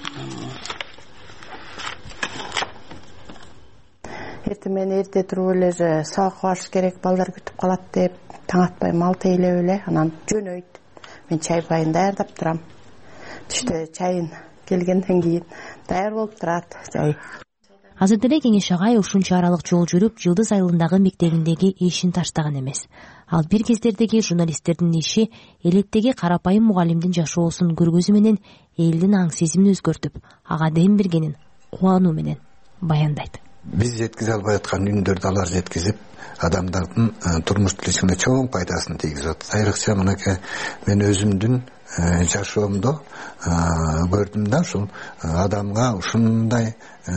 Эртең менен эрте туруп эле сабакка барыш керек, балдар күтүп калат деп, таң атпай мал тейлеп эле, анан жөнөйт. Мен чай байын даярдап турам. Түштө чайын келгенден кийин даяр болуп турат чай. Азыр деле Кеңеш агай ушунча аралык жол жүрүп, Жылдыз айылындагы мектебиндеги ишин таштаган эмес. Ал бир кездердеги журналисттердин иши элеттеги карапайым мугалимдин жашоосун көргөзүү менен элдин аң сезимин өзгөртүп, ага дем бергенин кубануу менен баяндайт. Биз жеткизе албай аткан үндөрдү алар жеткизип, адамдардын турмуш тиричилигине чоң пайдасын тийгизип атат. Айрыкча мынакей мен өзүмдүн жашоомдо көрдүм да, ушул адамга ушундай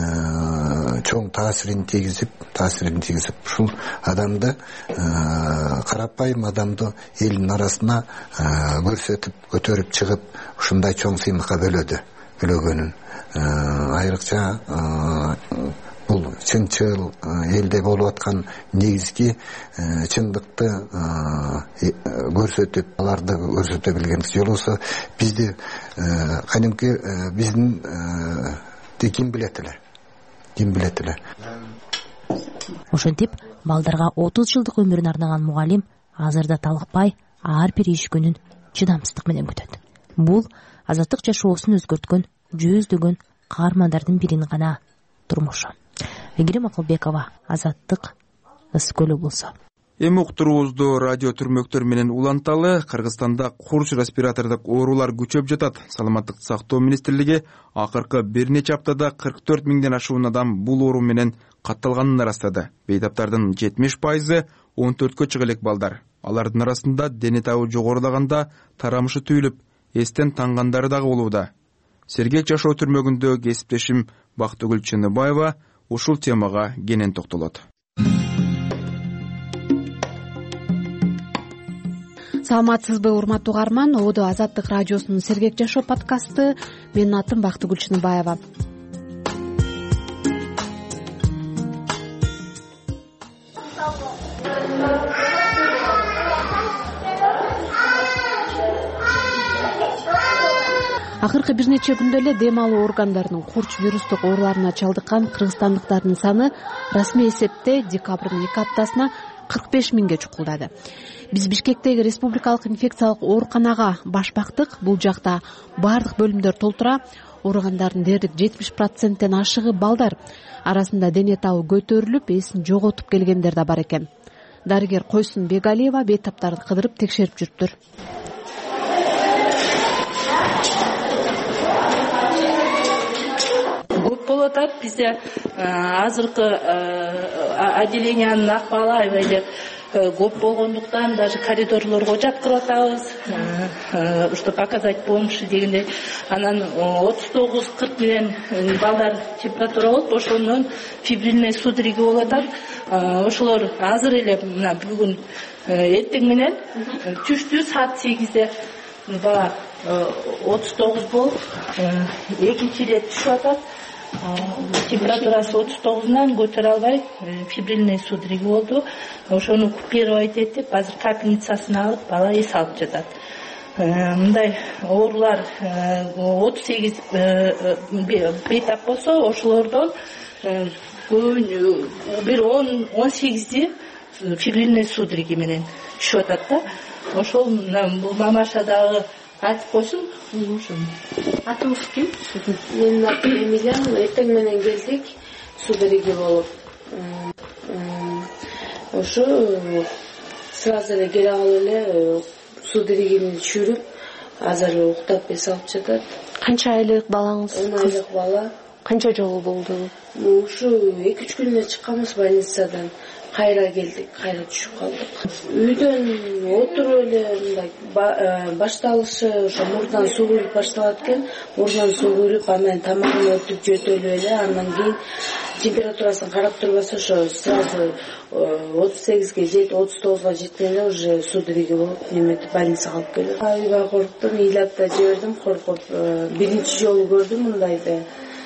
чоң таасирин тийгизип, таасирин тийгизип, ушул адамды, карапайым адамды элдин арасына көрсөтүп, көтөрүп чыгып, ушундай чоң сыймыкка бөлөдү, бөлөгөнүн. Айрыкча бул чынчыл элде болуп аткан негизги чындыкты көрсөтүп, аларды көрсөтө билген жолусу бизди кадимки биздин ким билет эле, ким билет эле. Ошентип, балдарга отуз жылдык өмүрүн арнаган мугалим азырда талыкпай ар бир иш күнүн чыдамсыздык менен күтөт. Бул азаттык жашоосун өзгөрткөн жүздөгөн каармандардын биринин гана турмушу. Эгерим Акылбекова, Азаттык, Ыс көлү болсо. Эми уктуруубузду радио түрмөктөр менен уланталы. Кыргызстанда курч респиратордук оорулар күчөп жатат. Саламаттыкты сактоо министрлиги акыркы бир нече аптада кырк төрт миңден ашуун адам бул оору менен катталганын ырастады. Бейтаптардын жетимиш пайызы он төрткө чыга элек балдар. Алардын арасында дене табы жогорулаганда тарамышы түйүлүп, эстен тангандары дагы болууда. Сергек жашоо түрмөгүндө кесиптешим Бактыгүл Чыныбаева ушул темага кенен токтолот. саламатсызбы урматтуу угарман, ободо Азаттык радиосунун Сергек жашоо подкасты. Менин атым Бактыгүл Чыныбаева. Акыркы бир нече күндө эле дем алуу органдарынын курч вирустук ооруларына чалдыккан кыргызстандыктардын саны расмий эсепте декабрдын эки аптасына кырк беш миңге чукулдады. Биз Бишкектеги республикалык инфекциялык ооруканага баш бактык. Бул жакта баардык бөлүмдөр толтура. Ооругандардын дээрлик жетимиш проценттен ашыгы балдар. Арасында дене табы көтөрүлүп, эсин жоготуп келгендер да бар экен. Дарыгер Койсун Бегалиева бейтаптарды кыдырып текшерип жүрүптүр. Көп болуп атат. Бизде азыркы отделениянын акыбалы аябай көп болгондуктан даже коридорлорго жаткырып атабыз. Что показать помощь дегенде, анан отуз тогуз кырк менен балдар температура болуп, ошондон фибрильный судороги болуп атат. Ошолор азыр эле мына бүгүн эртең менен түштү саат сегизде бала отуз тогуз болуп, экинчи ирет түшүп атат. Температурасы отуз тогуздан көтөрө албай фибрильный судороги болду. Ошону купировать этип, азыр капельницасына алып, бала эс алып жатат. Мындай оорулар отуз сегиз бейтап болсо, ошолордон бир он сегизи фибрильный судороги менен түшүп атат да. Ошол бул мамаша дагы айтып койсун. Атыңыз ким? Менин атым Эмилия. Эртең менен келдик, судороги болуп. Ошо сразу эле келе калып эле судорогини түшүрүп, азыр уктап эс алып жатат. Канча айлык балаңыз? он айлык бала. Канча жолу болду? Ушу эки үч күн эле чыкканбыз больницадан. Кайра келдик, кайра түшүп калдык. Үйдөн отуруп эле мындай башталышы ошо мурдан суу күйүп башталат экен. Мурдан суу күйүп, анан тамагын өтүп жөтөлүп эле, андан кийин температурасын карап турбаса ошо сразу отуз сегизге жетип, отуз тогузга жеткенде уже судороги болуп, неметип больницага алып келип. Аябай корктум, ыйлап да жибердим, коркуп. Биринчи жолу көрдүм мындайды.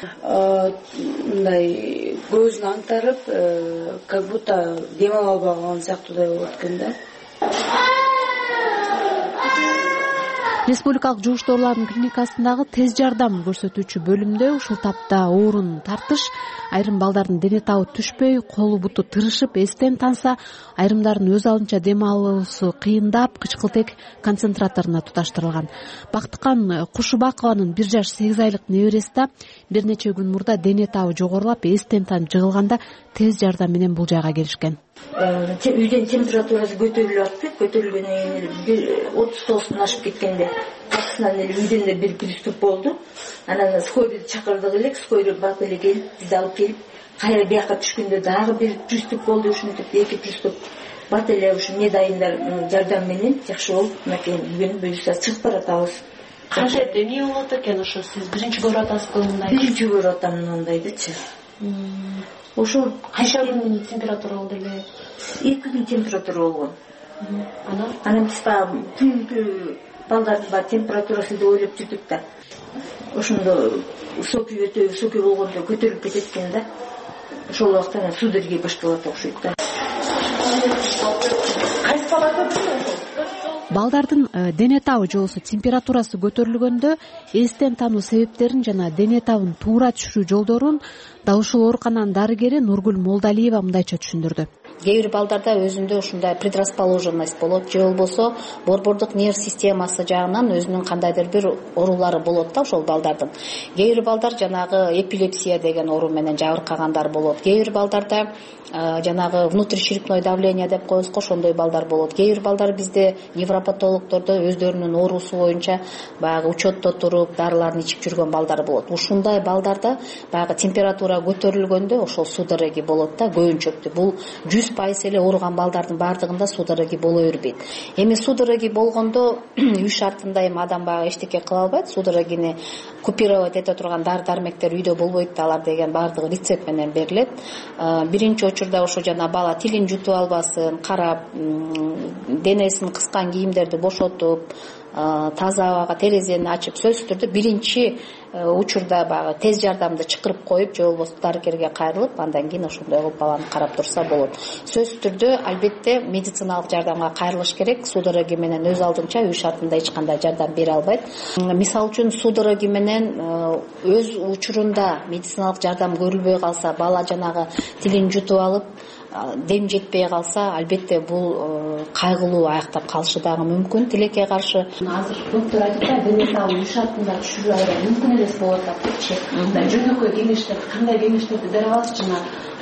Мындай көзүн аңтарып, как будто дем ала албаган сыяктуудай болот экен да. Республикалык жугуш оорулардын клиникасындагы тез жардам көрсөтүүчү бөлүмдө ушул тапта оорун тартыш, айрым балдардын дене табы түшпөй, колу буту тырышып, эстен танса, айрымдардын өз алынча дем алуусу кыйындап, кычкылтек концентраторуна туташтырылган. Бактыкан Кушубакованын бир жаш сегиз айлык небереси да бир нече күн мурда дене табы жогорулап, эстен танып жыгылганда тез жардам менен бул жайга келишкен. Үйдөн температурасы көтөрүлүп атты, көтөрүлгөндөн кийин отуз тогуздан ашып кеткенде таксынан эле үйдөн да бир приступ болду. Анан скорыйду чакырдык элек, скорый бак эле келип, бизди алып келип, кайра бияка түшкөндө дагы бир приступ болду, ушинтип эки приступ. Бат эле ушу не дайындар жардам менен жакшы болуп, мынакей бүгүн больницага чыгып баратабыз. Канча эмне болот экен ошо? Сиз биринчи көрүп атасызбы мындай? Биринчи көрүп атам мындайдычы. Ошо канча күн температура болду эле? эки күн температура болгон. Анан анан биз баягы күнгө балдардын баягы температурасы деп ойлоп жүрдүк да. Ошондо высокий өтө высокий болгондо көтөрүлүп кетет экен да. Ошол убакта анан судороги башталат окшойт да. Кайсы палата? Балдардын дене табы же болбосо температурасы көтөрүлгөндө эстен таануу себептерин жана дене табын туура түшүрүү жолдорун дал ушул оорукананын дарыгери Нургүл Молдалиева мындайча түшүндүрдү. Кээ бир балдарда өзүндө ушундай предрасположенность болот, же болбосо борбордук нерв системасы жагынан өзүнүн кандайдыр бир оорулары болот да ошол балдардын. Кээ бир балдар жанагы эпилепсия деген оору менен жабыркагандар болот. Кээ бир балдарда жанагы внутричерепное давление деп коебуз, ошондой балдар болот. Кээ бир балдар бизде невропатологдордо өздөрүнүн оорусу боюнча баягы учетто туруп дарыларын ичип жүргөн балдар болот. Ушундай балдарда баягы температура көтөрүлгөндө ошол судороги болот да, көйүнчөктү. Бул жүз пайыз эле ооруган балдардын баардыгында судороги боло бербейт. Эми судороги болгондо үй шартында эми адам баягы эчтеке кыла албайт. Судорогини купировать эте турган дары дармектер үйдө болбойт, алар деген баардыгы рецепт менен берилет. Биринчи учурда ошо жана бала тилин жутуп албасын карап, денесин кыскан кийимдерди бошотуп, таза абага терезени ачып, сөзсүз түрдө биринчи учурда баягы тез жардамды чакырып коюп, же болбосо дарыгерге кайрылып, андан кийин ошондой кылып баланы карап турса болот. Сөзсүз түрдө албетте медициналык жардамга кайрылыш керек. Судороги менен өз алдынча үй шартында эч кандай жардам бере албайт. Мисалы үчүн судороги менен өз учурунда медициналык жардам көрүлбөй калса, бала жанагы тилин жутуп алып, дем жетпей калса, албетте бул кайгылуу аяктап калышы дагы мүмкүн. Тилекке каршы азыр доктор айтат, дене табуу үй шартында түшүрүү аябай мүмкүн эмес болуп атат. Мындай жөнөкөй кеңештер, кандай кеңештерди бере аласыз жана?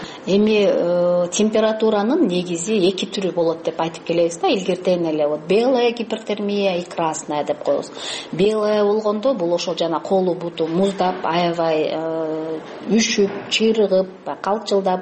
Эми температуранын негизи эки түрү болот деп айтып келебиз да, илгертен эле. Вот белая гипертермия и красная деп коебуз. Белая болгондо бул ошол жана колу буту муздап, аябай үшүп, чырыгып, калчылдап,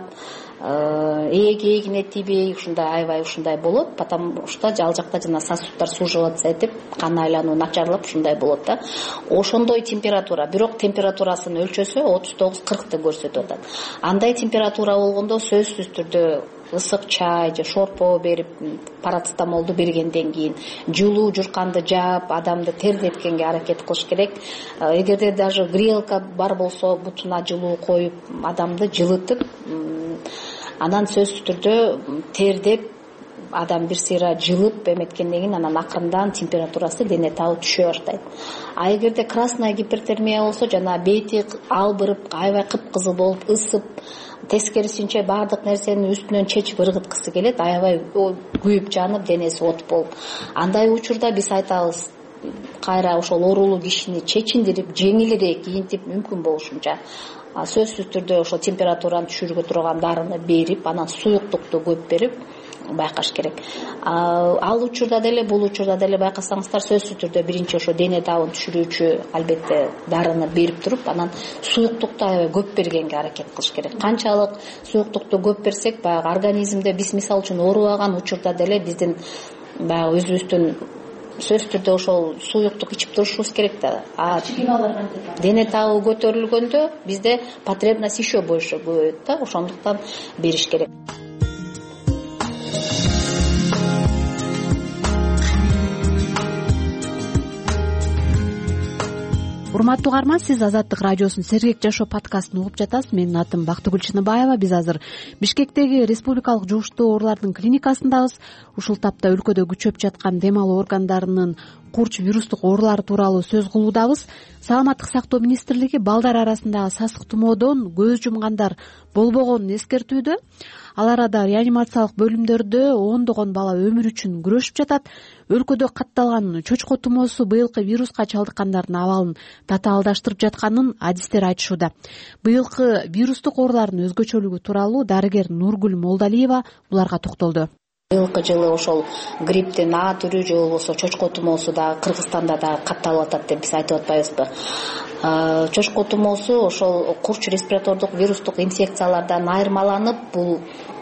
ээги-эгине тийбей, ушундай аябай ушундай болот. Потому что ал жакта жана сосудтар суживаться этип, кан айлануу начарлап ушундай болот да. Ошондой температура, бирок температурасын өлчөсө отуз тогуз кыркты көрсөтүп атат. Андай температура болгондо сөзсүз түрдө ысык чай же шорпо берип, парацетамолду бергенден кийин жылуу журканды жаап, адамды тердеткенге аракет кылыш керек. Эгерде даже грелка бар болсо, бутуна жылуу коюп, адамды жылытып, анан сөзсүз түрдө тердеп, адам бир сыйра жылып эметкенден кийин анан акырындан температурасы дене табы түшө баштайт. А эгерде красная гипертермия болсо, жана бети албырып, аябай кыпкызыл болуп, ысып, тескерисинче баардык нерсенин үстүнөн чечип ыргыткысы келет, аябай күйүп жанып, денеси от болуп. Андай учурда биз айтабыз, кайра ошол оорулуу кишини чечиндирип, жеңилирээк кийинтип, мүмкүн болушунча сөзсүз түрдө ошол температураны түшүргө турган дарыны берип, анан суюктукту көп берип байкаш керек. Ал учурда деле, бул учурда деле байкасаңыздар, сөзсүз түрдө биринчи ошо дене табын түшүрүүчү албетте дарыны берип туруп, анан суюктукту аябай көп бергенге аракет кылыш керек. Канчалык суюктукту көп берсек, баягы организмде биз мисалы үчүн оорубаган учурда деле биздин баягы өзүбүздүн сөзсүз түрдө ошол суюктук ичип турушубуз керек да. А дене табы көтөрүлгөндө бизде потребность еще больше көбөйөт да, ошондуктан бериш керек. Урматтуу угарман, сиз Азаттык радиосунун Сергек жашоо подкастын угуп жатасыз. Менин атым Бактыгүл Чыныбаева. Биз азыр Бишкектеги Республикалык жугуштуу оорулардын клиникасындабыз. Ушул тапта өлкөдө күчөп жаткан дем алуу органдарынын курч вирустук оорулары тууралуу сөз кылуудабыз. Саламаттык сактоо министрлиги балдар арасындагы сасык тумоодон көз жумгандар болбогонун эскертүүдө. Ал арада реанимациялык бөлүмдөрдө ондогон бала өмүр үчүн күрөшүп жатат. Өлкөдө катталган чочко тумоосу быйылкы вируска чалдыккандардын абалын татаалдаштырып жатканын адистер айтышууда. Быйылкы вирустук оорулардын өзгөчөлүгү тууралуу дарыгер Нургүл Молдалиева буларга токтолду. Быйылкы жылы ошол грипптин А түрү же болбосо чочко тумоосу дагы Кыргызстанда дагы катталып атат деп биз айтып атпайбызбы? Чочко тумоосу ошол курч респиратордук вирустук инфекциялардан айырмаланып, бул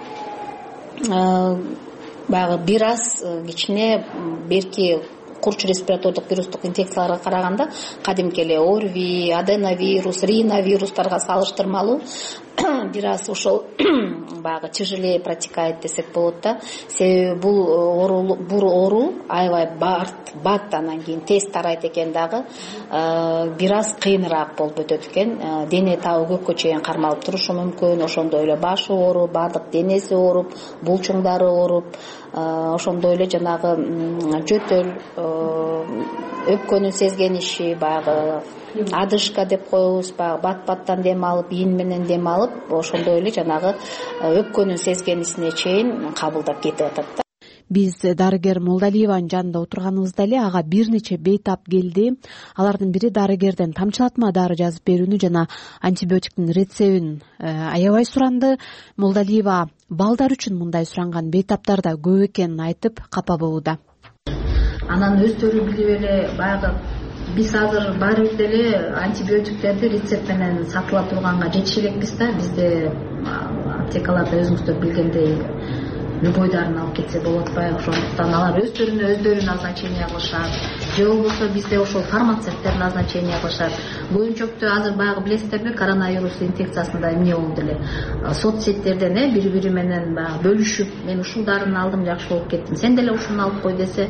баягы бир аз кичине берки курч респиратордук вирустук инфекцияларга караганда кадимки эле ОРВИ, аденовирус, риновирустарга салыштырмалуу бир аз ошол баягы тяжелее протекает десек болот да. Себеби бул оору бул оору аябай бат, анан кийин тез тарайт экен дагы, бир аз кыйыныраак болуп өтөт экен. Дене табы көккө чейин кармалып турушу мүмкүн. Ошондой эле башы ооруп, баардык денеси ооруп, булчуңдары ооруп, ошондой эле жанагы жөтөл, өпкөнүн сезгениши, баягы адышка деп коебуз, баягы бат-баттан дем алып, ийн менен дем алып, ошондой эле жанагы өпкөнүн сезгенисине чейин кабылдап кетип атат да. Биз дарыгер Молдалиеванын жанында отурганыбызда эле ага бир нече бейтап келди. Алардын бири дарыгерден тамчылатма дары жазып берүүнү жана антибиотиктин рецебин аябай суранды. Молдалиева балдар үчүн мындай суранган бейтаптар да көп экенин айтып капа болууда. Анан өздөрү билип эле баягы биз азыр баары бир деле антибиотиктерди рецепт менен сатыла турганга жетише элекпиз да. Бизде аптекаларда өзүңүздөр билгендей любойдарын алып кетсе болот атпайбы. Ошондуктан алар өздөрүнө өздөрү назначение кылышат же болбосо бизде ошол фармацевттер назначение кылышат. Көбүнчөктү азыр баягы билесиздерби, коронавирус инфекциясында эмне болду эле, соцсеттерден э бири бири менен баягы бөлүшүп, мен ушул дарыны алдым, жакшы болуп кеттим, сен деле ушуну алып кой десе,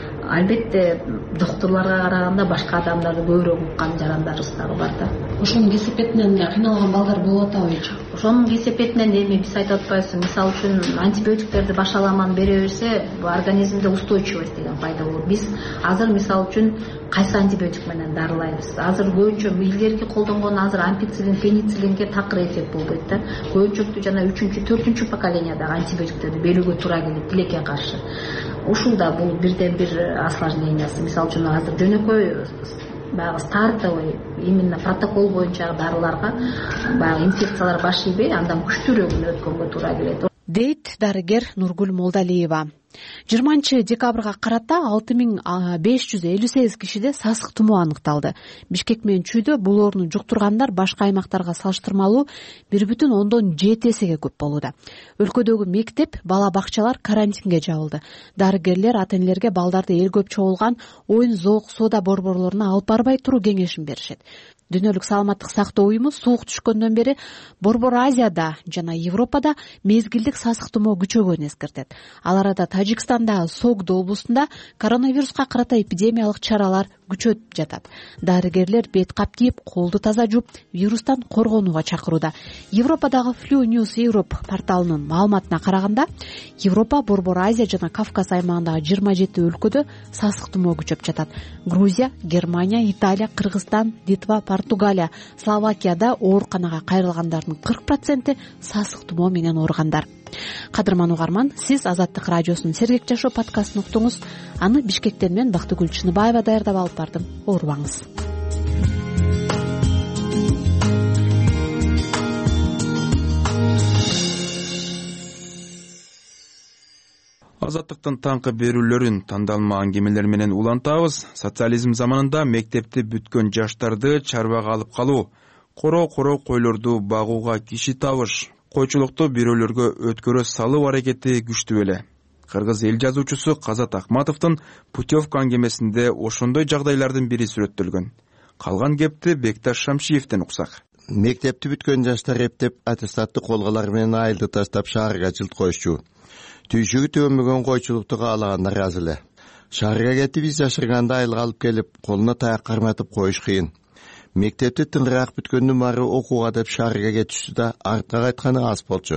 албетте доктурларга караганда башка адамдарды көбүрөөк уккан жарандарыбыз дагы бар да. Ошонун кесепетинен кыйналган балдар болуп атабычы? Ошонун кесепетинен эми биз айтып атпайбызбы, мисалы үчүн антибиотиктерди башаламан бере берсе, бул организмде устойчивость деген пайда болот. Биз азыр мисалы үчүн кайсы антибиотик менен дарылайбыз? Азыр көбүнчө илгерки колдонгон азыр ампицилин, пеницилинге такыр эффект болбойт да. Көбүнчөктү жана үчүнчү, төртүнчү поколенияда антибиотиктерди берүүгө туура келет тилекке каршы. Ушул да бул бирден бир осложнениясы. Мисалы үчүн азыр жөнөкөй баягы стартовый именно протокол боюнча дарыларга баягы инфекциялар баш ийбей, андан күчтүүрөөгүн өткөнгө туура келет, дейт дарыгер Нургүл Молдалиева. жыйырманчы декабрга карата алты миң беш жүз элүү сегиз кишиде сасык тумоо аныкталды. Бишкек менен Чүйдө бул оорууну жуктургандар башка аймактарга салыштырмалуу бир бүтүн ондон жети эсеге көп болууда. Өлкөдөгү мектеп, бала бакчалар карантинге жабылды. Дарыгерлер ата энелерге балдарды эл көп чогулган оюн зоок соода борборлоруна алып барбай туруу кеңешин беришет. Дүйнөлүк саламаттык сактоо уюму суук түшкөндөн бери Борбор Азияда жана Европада мезгилдик сасык тумоо күчөгөнүн эскертет. Ал арада Тажикстандагы Согдо облусунда коронавируска карата эпидемиялык чаралар күчөп жатат. Дарыгерлер бет кап кийип, колду таза жууп, вирустан коргонууга чакырууда. Европадагы Flu News Europe порталынын маалыматына караганда, Европа, Борбор Азия жана Кавказ аймагындагы жыйырма жети өлкөдө сасык тумоо күчөп жатат. Грузия, Германия, Италия, Кыргызстан, Литва, Португалия, Словакияда ооруканага кайрылгандардын кырк проценти сасык тумоо менен ооругандар. Кадырман угарман, сиз Азаттык радиосунун Сергек жашоо подкастын уктуңуз. Аны Бишкектен мен Бактыгүл Чыныбаева даярдап алып бардым. Оорубаңыз. Азаттыктын таңкы берүүлөрүн тандалма аңгемелер менен улантабыз. Социализм заманында мектепти бүткөн жаштарды чарбага алып калуу, коро-коро койлорду багууга киши табыш, койчулукту бирөөлөргө өткөрө салуу аракети күчтүү эле. Кыргыз эл жазуучусу Казат Акматовдун путевка аңгемесинде ошондой жагдайлардын бири сүрөттөлгөн. Калган кепти Бекташ Шамшиевден уксак. Мектепти бүткөн жаштар эптеп аттестатты колголор менен айылды таштап шаарга жылт коюшчу. Түйшүгү төмөгөн койчулукту каалагандар аз эле. Шаарга кетип из жашырганда айылга алып келип, колуна таяк карматып коюш кыйын. Мектепти тыңыраак бүткөндөн бары окууга деп шаарга кетишти да артка кайтканы аз болчу.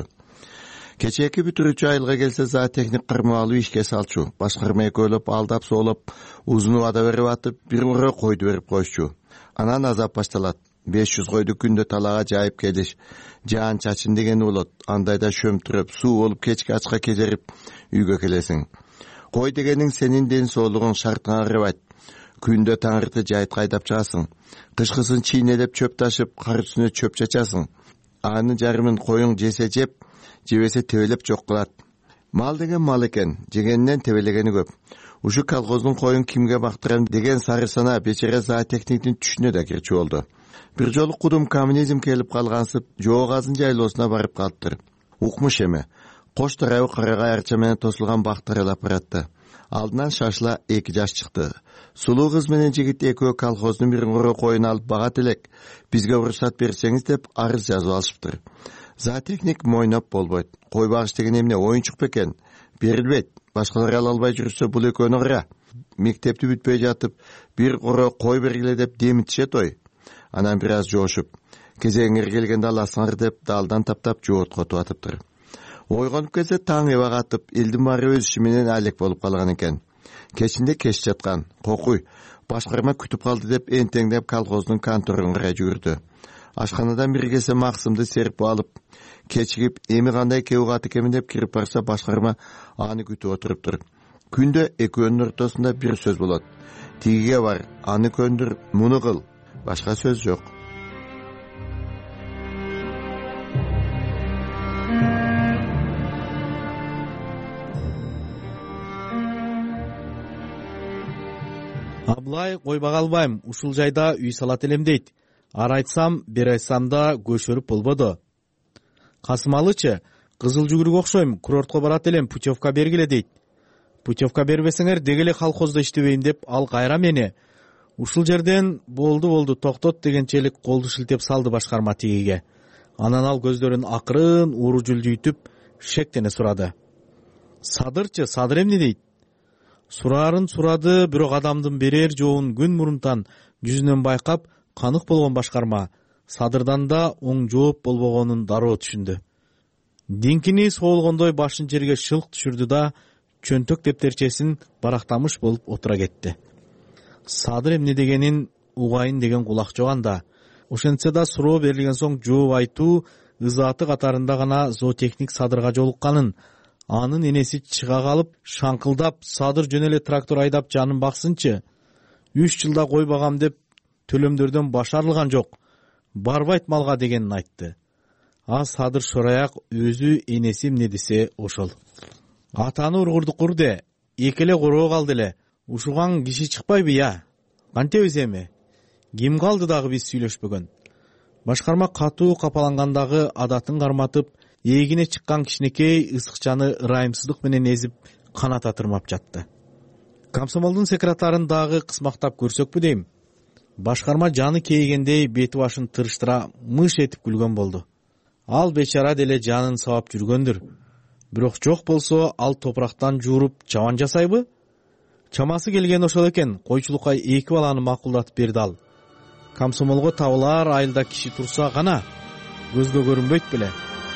Кечээки бүтүрүүчү айылга келсе зоотехник кармалуу ишке салчу. Башкарма экөөлөп алдап соолоп, узун убада берип атып, бир ура койду берип коюшчу. Анан азап башталат. беш жүз койду күндө талаага жайып келиш, жаан чачын деген болот. Андайда шөмтүрөп, суу болуп кечки ачка кезерип үйгө келесиң. Кой дегениң сенин ден соолугуң шартыңа карабайт. Күндө таңырты жайыт кайдап чаасың. Кышкысын чийнелеп чөп ташып, кар үстүнө чөп чачасың. Аны жарымын коюң жесе жеп, жебесе тебелеп жок кылат. Мал деген мал экен, жегенинен тебелегени көп. Ушу колхоздун коюн кимге бактырам деген сары сана бечара зоотехниктин түшүнө да кирчү болду. Бир жолу кудум коммунизм келип калгансып, жоогазын жайлоосуна барып калыптыр. Укмуш эме. Кош тарабы карагай арча менен тосулган бактар алып баратты. Алдынан шашла эки жаш чыкты. Сулуу кыз менен жигит экөө колхоздун бир ура коюн алып багат элек. Бизге уруксат берсеңиз деп арыз жазып алышыптыр. Зоотехник мойноп болбойт. Кой багыш деген эмне оюнчук бекен? Берилбейт. Башкалар ала албай жүрсө бул экөөнү кара. Мектепти бүтпөй жатып, бир ура кой бергиле деп демитишет ой. Анан бир аз жоошуп, кезеңиңер келгенде аласыңар деп далдан таптап жооткотуп атыптыр. Ойгонуп келсе таң эбак атып, элдин баары өз иши менен алек болуп калган экен. Кечинде кеч жаткан, кокуй, башкарма күтүп калды деп энтеңдеп колхоздун конторуна карай жүгүрдү. Ашканадан бир кесе максымды серип алып, кечигип, эми кандай кеу кат экенмин деп кирип барса, башкарма аны күтүп отуруптур. Күндө экөөнүн ортосунда бир сөз болот. Тигиге бар, аны көндүр, муну кыл. Башка сөз жок. Аблай койбага албайм, ушул жайда үй салат элем дейт. Ар айтсам, бер айтсам да көшөрүп болбоду. Касымалычы, кызыл жүгүргө окшойм, курортко барат элем, путевка бергиле дейт. Путевка бербесеңер деги эле колхоздо иштебейм деп ал кайра мени. Ушул жерден болду болду токтот дегенчелик колду шилтеп салды башкарма тигиге. Анан ал көздөрүн акырын ууру жүлдүйтүп шектене сурады. Садырчы, Садыр эмне дейт? Сураарын сурады, бирок адамдын берер жообун күн мурунтан жүзүнөн байкап канык болгон башкарма Садырдан да оң жооп болбогонун дароо түшүндү. Диңкини соолгондой башын жерге шылк түшүрдү да чөнтөк дептерчесин барактамыш болуп отура кетти. Садыр эмне дегенин угайын деген кулак жок анда. Ошентсе да суроо берилген соң жооп айтуу ызааты катарында гана зоотехник Садырга жолукканын, анын энеси чыга калып шаңкылдап Садыр жөн эле трактор айдап жанын баксынчы. Үч жылда кой багам деп төлөмдөрдөн баш арылган жок. Барбайт малга дегенин айтты. А Садыр шораяк өзү энеси эмне десе ошол. Атаны ургурдук урде, экеле короо калды эле. Ушуган киши чыкпайбы я? Кантебиз эми? Ким калды дагы биз сүйлөшпөгөн? Башкарма катуу капалангандагы адатын карматып, эгине чыккан кичинекей ысыкчаны ырайымсыздык менен эзип канат атырмап жатты. Комсомолдун секретарын дагы кысмактап көрсөкпү дейм. Башкарма жаны кейгендей бети башын тырыштыра мыш этип күлгөн болду. Ал бечара деле жанын сабап жүргөндүр. Бирок жок болсо ал топурактан жууруп чабан жасайбы? Чамасы келген ошол экен, койчулукка эки баланы макулдатып берди ал. Комсомолго табылар айылда киши турса гана көзгө көрүнбөйт беле.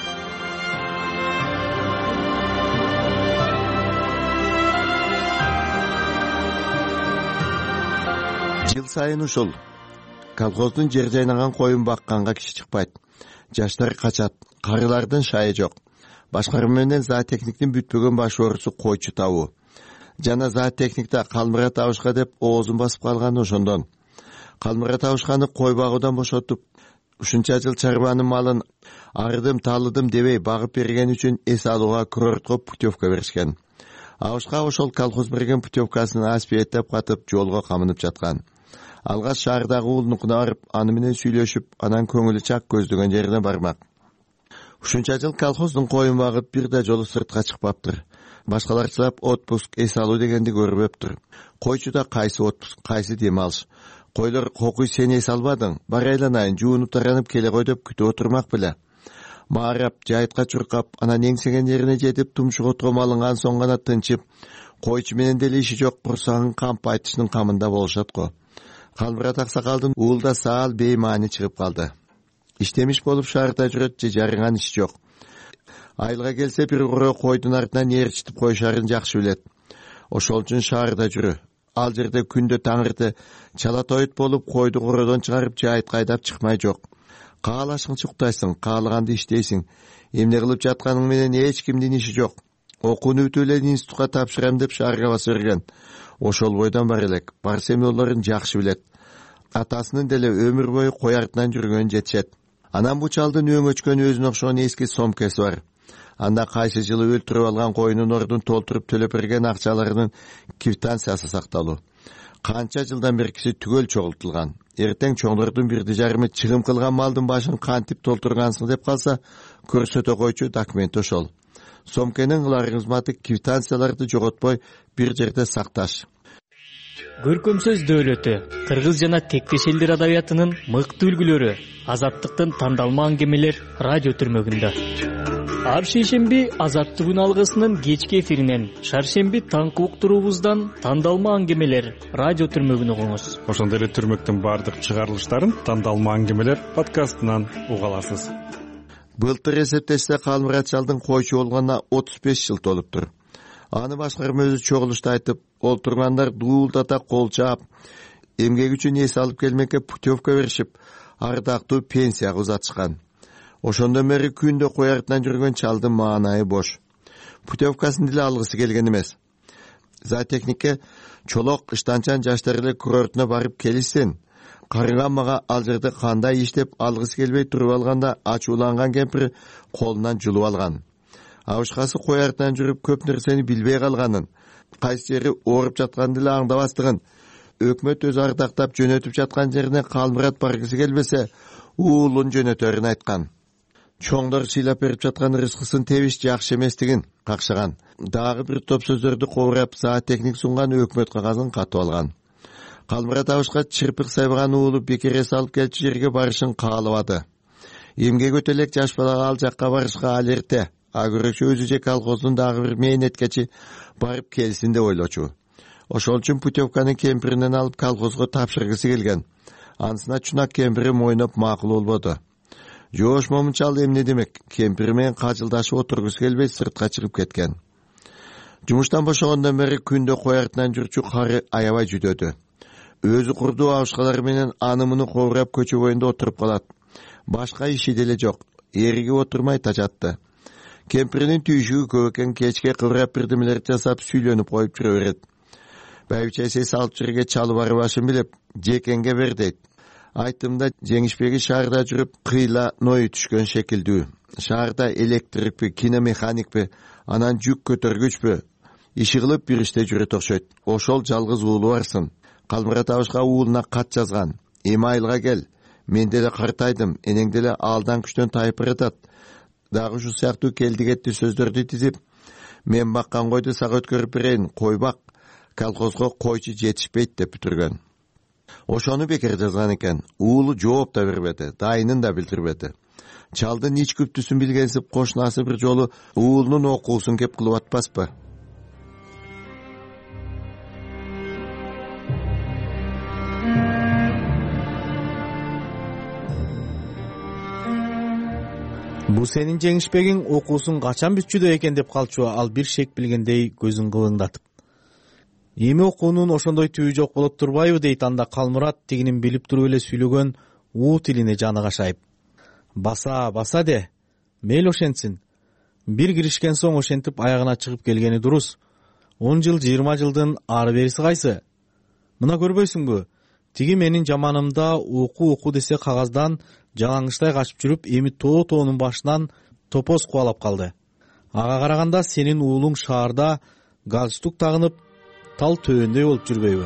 Жыл сайын ушул колхоздун жер жайнаган коюн бакканга киши чыкпайт. Жаштар качат, карылардын шайы жок. Башкарма менен зоотехниктин бүтпөгөн баш оорусу койчу табуу. Жана зоотехникте Калмырат Абышка деп оозун басып калган ошондон. Калмырат Абышканы кой багуудан бошотуп, ушунча жыл чарбанын малын арыдым талыдым дебей багып берген үчүн эс алууга курортко путевка беришкен. Абышка ошол колхоз берген путевкасын аспиеттеп катып жолго камынып жаткан. Алгач шаардагы уулнукуна барып, аны менен сүйлөшүп, анан көңүлү чак көздөгөн жерине бармак. Ушунча жыл колхоздун коюн багып бир да жолу сыртка чыкпаптыр. Башкаларчылап отпуск, эс алуу дегенди көрбөптүр. Койчуда кайсы отпуск, кайсы дем алыш. Койлор кокуй сен эс албадың, бар айланайын, жуунуп таранып келе кой деп күтүп отурмак беле. Маарап, жайытка чуркап, анан эңсеген жерине жетип тумшугутко малынган соң гана тынчып, койчу менен деле иши жок курсагын камп айтышынын камында болушат го. Калмырат аксакалдын уулда саал беймани чыгып калды. Иштемиш болуп шаарда жүрөт, же жарыган иш жок. Айылга келсе бир куроо койдун артынан ээрчитип коюшарын жакшы билет. Ошол үчүн шаарда жүрү. Ал жерде күндө таңырты чала тоют болуп, койду куроодон чыгарып жайытка айдап чыкмай жок. Каалашыңча уктайсың, каалаганды иштейсиң. Эмне кылып жатканың менен эч кимдин иши жок. Окууну бүтүп эле институтка тапшырам деп шаарга басып берген. Ошол бойдон бар элек, бар семьяларын жакшы билет. Атасынын деле өмүр бою кой артынан жүргөнүн жетишет. Анан бу чалдын өң өчкөн өзүнө окшогон эски сомкасы бар. Анда кайсы жылы өлтүрүп алган коюнун ордун толтуруп төлөп берген акчаларынын квитанциясы сакталуу. Канча жылдан бери киши түгөл чогултулган. Эртең чоңдордун бирди жарымы чыгым кылган малдын башын кантип толтургансың деп калса, көрсөтө койчу документ ошол. Сомкенин кылар кызматы квитанцияларды жоготпой бир жерде сакташ. Көркөм сөз дөөлөтү, кыргыз жана тектеш элдер адабиятынын мыкты үлгүлөрү, азаттыктын тандалма аңгемелер радио түрмөгүндө. Ар шейшемби Азаттык күн алгысынын кечки эфиринен, шаршемби таңкы уктуруубуздан тандалма аңгемелер радио түрмөгүн угуңуз. Ошондой эле түрмөктүн баардык чыгарылыштарын тандалма аңгемелер подкастынан уга аласыз. Былтыр эсептешсе Калмырат чалдын койчу болгонуна отуз беш жыл толуптур. Аны башкарма өзү чогулушта айтып, олтургандар дуулдата кол чаап, эмгек үчүн эс алып келмекке путевка беришип, ардактуу пенсияга узатышкан. Ошондон бери күндө кой артынан жүргөн чалдын маанайы бош. Путевкасын деле алгысы келген эмес. Зоотехникке чолок ыштанчан жаштар эле курортуна барып келишсин. Карыган мага ал жерде кандай иштеп алгысы келбей туруп алганда ачууланган кемпир колунан жулуп алган. Абышкасы кой артынан жүрүп көп нерсени билбей калганын, кайсы жери ооруп жатканын деле аңдабастыгын, өкмөт өзү ардактап жөнөтүп жаткан жерине Калмырат баргысы келбесе, уулун жөнөтөрүн айткан. чоңдор сыйлап берип жаткан рызкысын тебиш жакшы эместигин какшаган. Дагы бир топ сөздөрдү кобурап зоотехник сунган өкмөт кагазын катып алган. Калмырат Абышка чырпык сайбаган уулу бекере салып келчү жерге барышын каалабады. Эмгек өтө элек жаш балага ал жакка барышка ал эрте. Агырөкчү өзү же колхоздун дагы бир мээнеткечи барып келсин деп ойлочу. Ошол үчүн путевканы кемпиринен алып колхозго тапшыргысы келген. Анысына чунак кемпири мойноп макул болбоду. Жоош момунчал эмне демек, кемпири менен кажылдашып отургусу келбей сыртка чыгып кеткен. Жумуштан бошогондон бери күндө кой артынан жүрчү кары аябай жүдөдү. Өзү курдуу абышкалары менен аны-муну кобурап көчө боюнда отуруп калат. Башка иши деле жок. Эригип отурмай тажатты. Кемпиринин түйшүгү көп экен, кечке кыбырап бирдемелер жасап сүйлөнүп коюп жүрө берет. Байбичеси салып жерге чалып арбашын билип, жекенге бер дейт. Айттымда жеңишпеги шаарда жүрүп, кыйла ной түшкөн шекилдүү. Шаарда электрикпи, киномеханикпи, анан жүк көтөргүчпү, иши кылып бир иште жүрөт окшойт. Ошол жалгыз уулу барсын. Калмырат Абышка уулуна кат жазган. Эми айылга кел. Мен деле картайдым, энең деле алдан күчтөн тайып баратат. Дагы ушул сыяктуу келди-кетти сөздөрдү тизип, мен баккан койду сага өткөрүп берейин, кой бак, колхозго койчу жетишпейт деп бүтүргөн. Ошону бекер жазган экен. Уулу жооп да бербеди, дайынын да билдирбеди. Чалдын ич күптүсүн билгенсип кошунасы бир жолу уулунун окуусун кеп кылып атпаспы. Бу сенин жеңишпегиң окуусун качан бүтчүдө экен деп калчу ал бир шек билгендей көзүн кыбыңдатып. Эми окуунун ошондой түбү жок болот турбайбы дейт анда Калмырат тигинин билип туруп эле сүйлөгөн уу тилине жаны кашайып. Баса, баса де. Мейли ошентсин. Бир киришкен соң ошентип аягына чыгып келгени дурус. он жыл, жыйырма жылдын ары бериси кайсы? Мына көрбөйсүңбү? Тиги менин жаманымда уку уку десе кагаздан жалаңыштай качып жүрүп, эми тоо-тоонун башынан топоз кубалап калды. Ага караганда сенин уулуң шаарда галстук тагынып, тал төбөндөй болуп жүрбөйбү?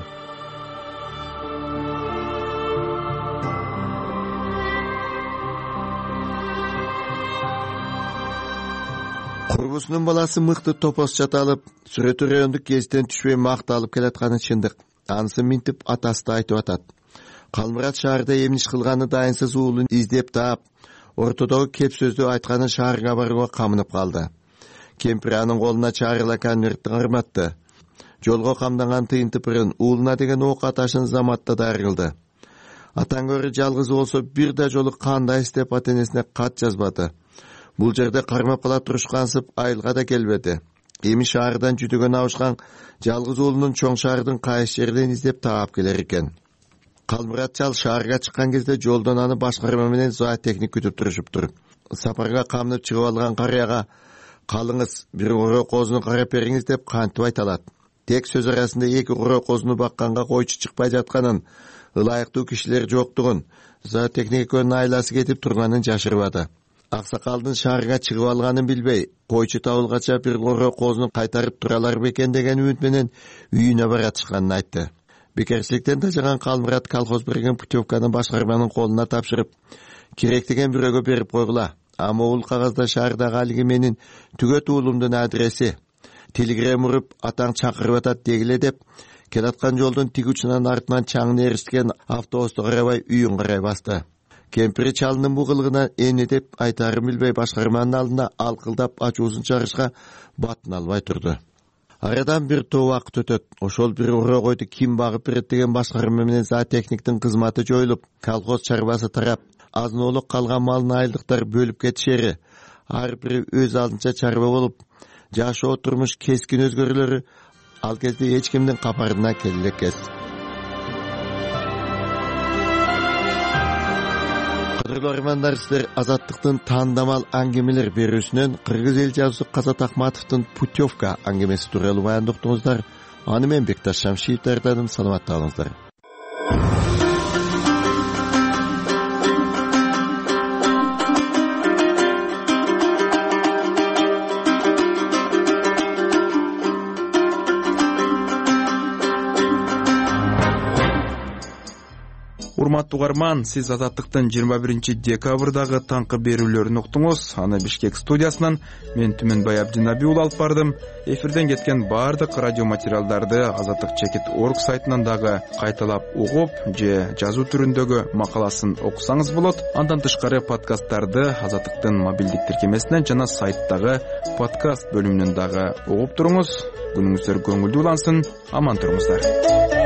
Курбусунун баласы мыкты топоз чаталып, сүрөтү райондук кезден түшпөй макталып келатканы чындык. Анысы минтип атасы да айтып атат. Калмырат шаарда эмниш кылганы дайынсыз уулун издеп таап, ортодогу кеп сөздү айтканы шаарга барууга камынып калды. Кемпир анын колуна чарыла конвертти карматты. Жолго камданган тыйын тыпырын, уулуна деген ок аташын заматта дарылды. Атаң көрү жалгыз болсо бир да жолу кандай истеп ата-энесине кат жазбады. Бул жерде кармап кала турушкансып айылга да келбеди. Эми шаардан жүдөгөн Абышкан жалгыз уулунун чоң шаардын кайсы жерден издеп таап келер экен. Калмырат чал шаарга чыккан кезде жолдон аны башкарма менен зоотехник күтүп турушуптур. Сапарга камынып чыгып алган карыяга калыңыз, бир куроо козуну карап бериңиз деп кантип айталат. Тек сөз арасында эки куроо козуну бакканга койчу чыкпай жатканын, ылайыктуу кишилер жоктугун, зоотехник экөөнүн айласы кетип турганын жашырбады. Аксакалдын шаарга чыгып алганын билбей, койчу табылгача бир куроо козуну кайтарып туралар бекен деген үмүт менен үйүнө баратышканын айтты. Бекерчиликтен тажаган Калмырат колхоз берген путевканы башкарманын колуна тапшырып, керек деген бирөөгө берип койгула. Ама ул кагазда шаардагы алиги менин түгөт уулумдун адреси. Телеграм уруп, атаң чакырып атат дегиле деп, келаткан жолдун тиги учунан артынан чаңын эрискен автобусту карабай үйүн карай басты. Кемпири чалынын бу кылыгына эмне деп айтарын билбей башкарманын алдында алкылдап ачуусун чыгарышка батын албай турду. Арадан бир топ убакыт өтөт. Ошол бир уроо койду ким багып берет деген башкарма менен зоотехниктин кызматы жоюлуп, колхоз чарбасы тарап, азын-олук калган малын айылдыктар бөлүп кетишери, ар бири өз алдынча чарба болуп, жашоо турмуш кескин өзгөрүүлөрү ал кезде эч кимдин капарына келе элекес. Кадырлуу армандар, силер Азаттыктын тандамал аңгемелер берүүсүнөн кыргыз эл жазуучусу Казат Акматовдун путевка аңгемеси тууралуу баяндоктуңуздар. Аны мен Бекташ Шамшиев даярдадым. Саламатта болуңуздар. урматтуу угарман, сиз Азаттыктын жыйырма биринчи декабрдагы таңкы берүүлөрүн уктуңуз. Аны Бишкек студиясынан мен Түмөнбай Абдинаби уулу алып бардым. Эфирден кеткен баардык радио материалдарды азаттык чекит точка орг сайтынан дагы кайталап угуп же жазуу түрүндөгү макаласын окусаңыз болот. Андан тышкары подкасттарды Азаттыктын мобилдик тиркемесинен жана сайттагы подкаст бөлүмүнөн дагы угуп туруңуз. Күнүңүздөр көңүлдүү улансын, аман туруңуздар.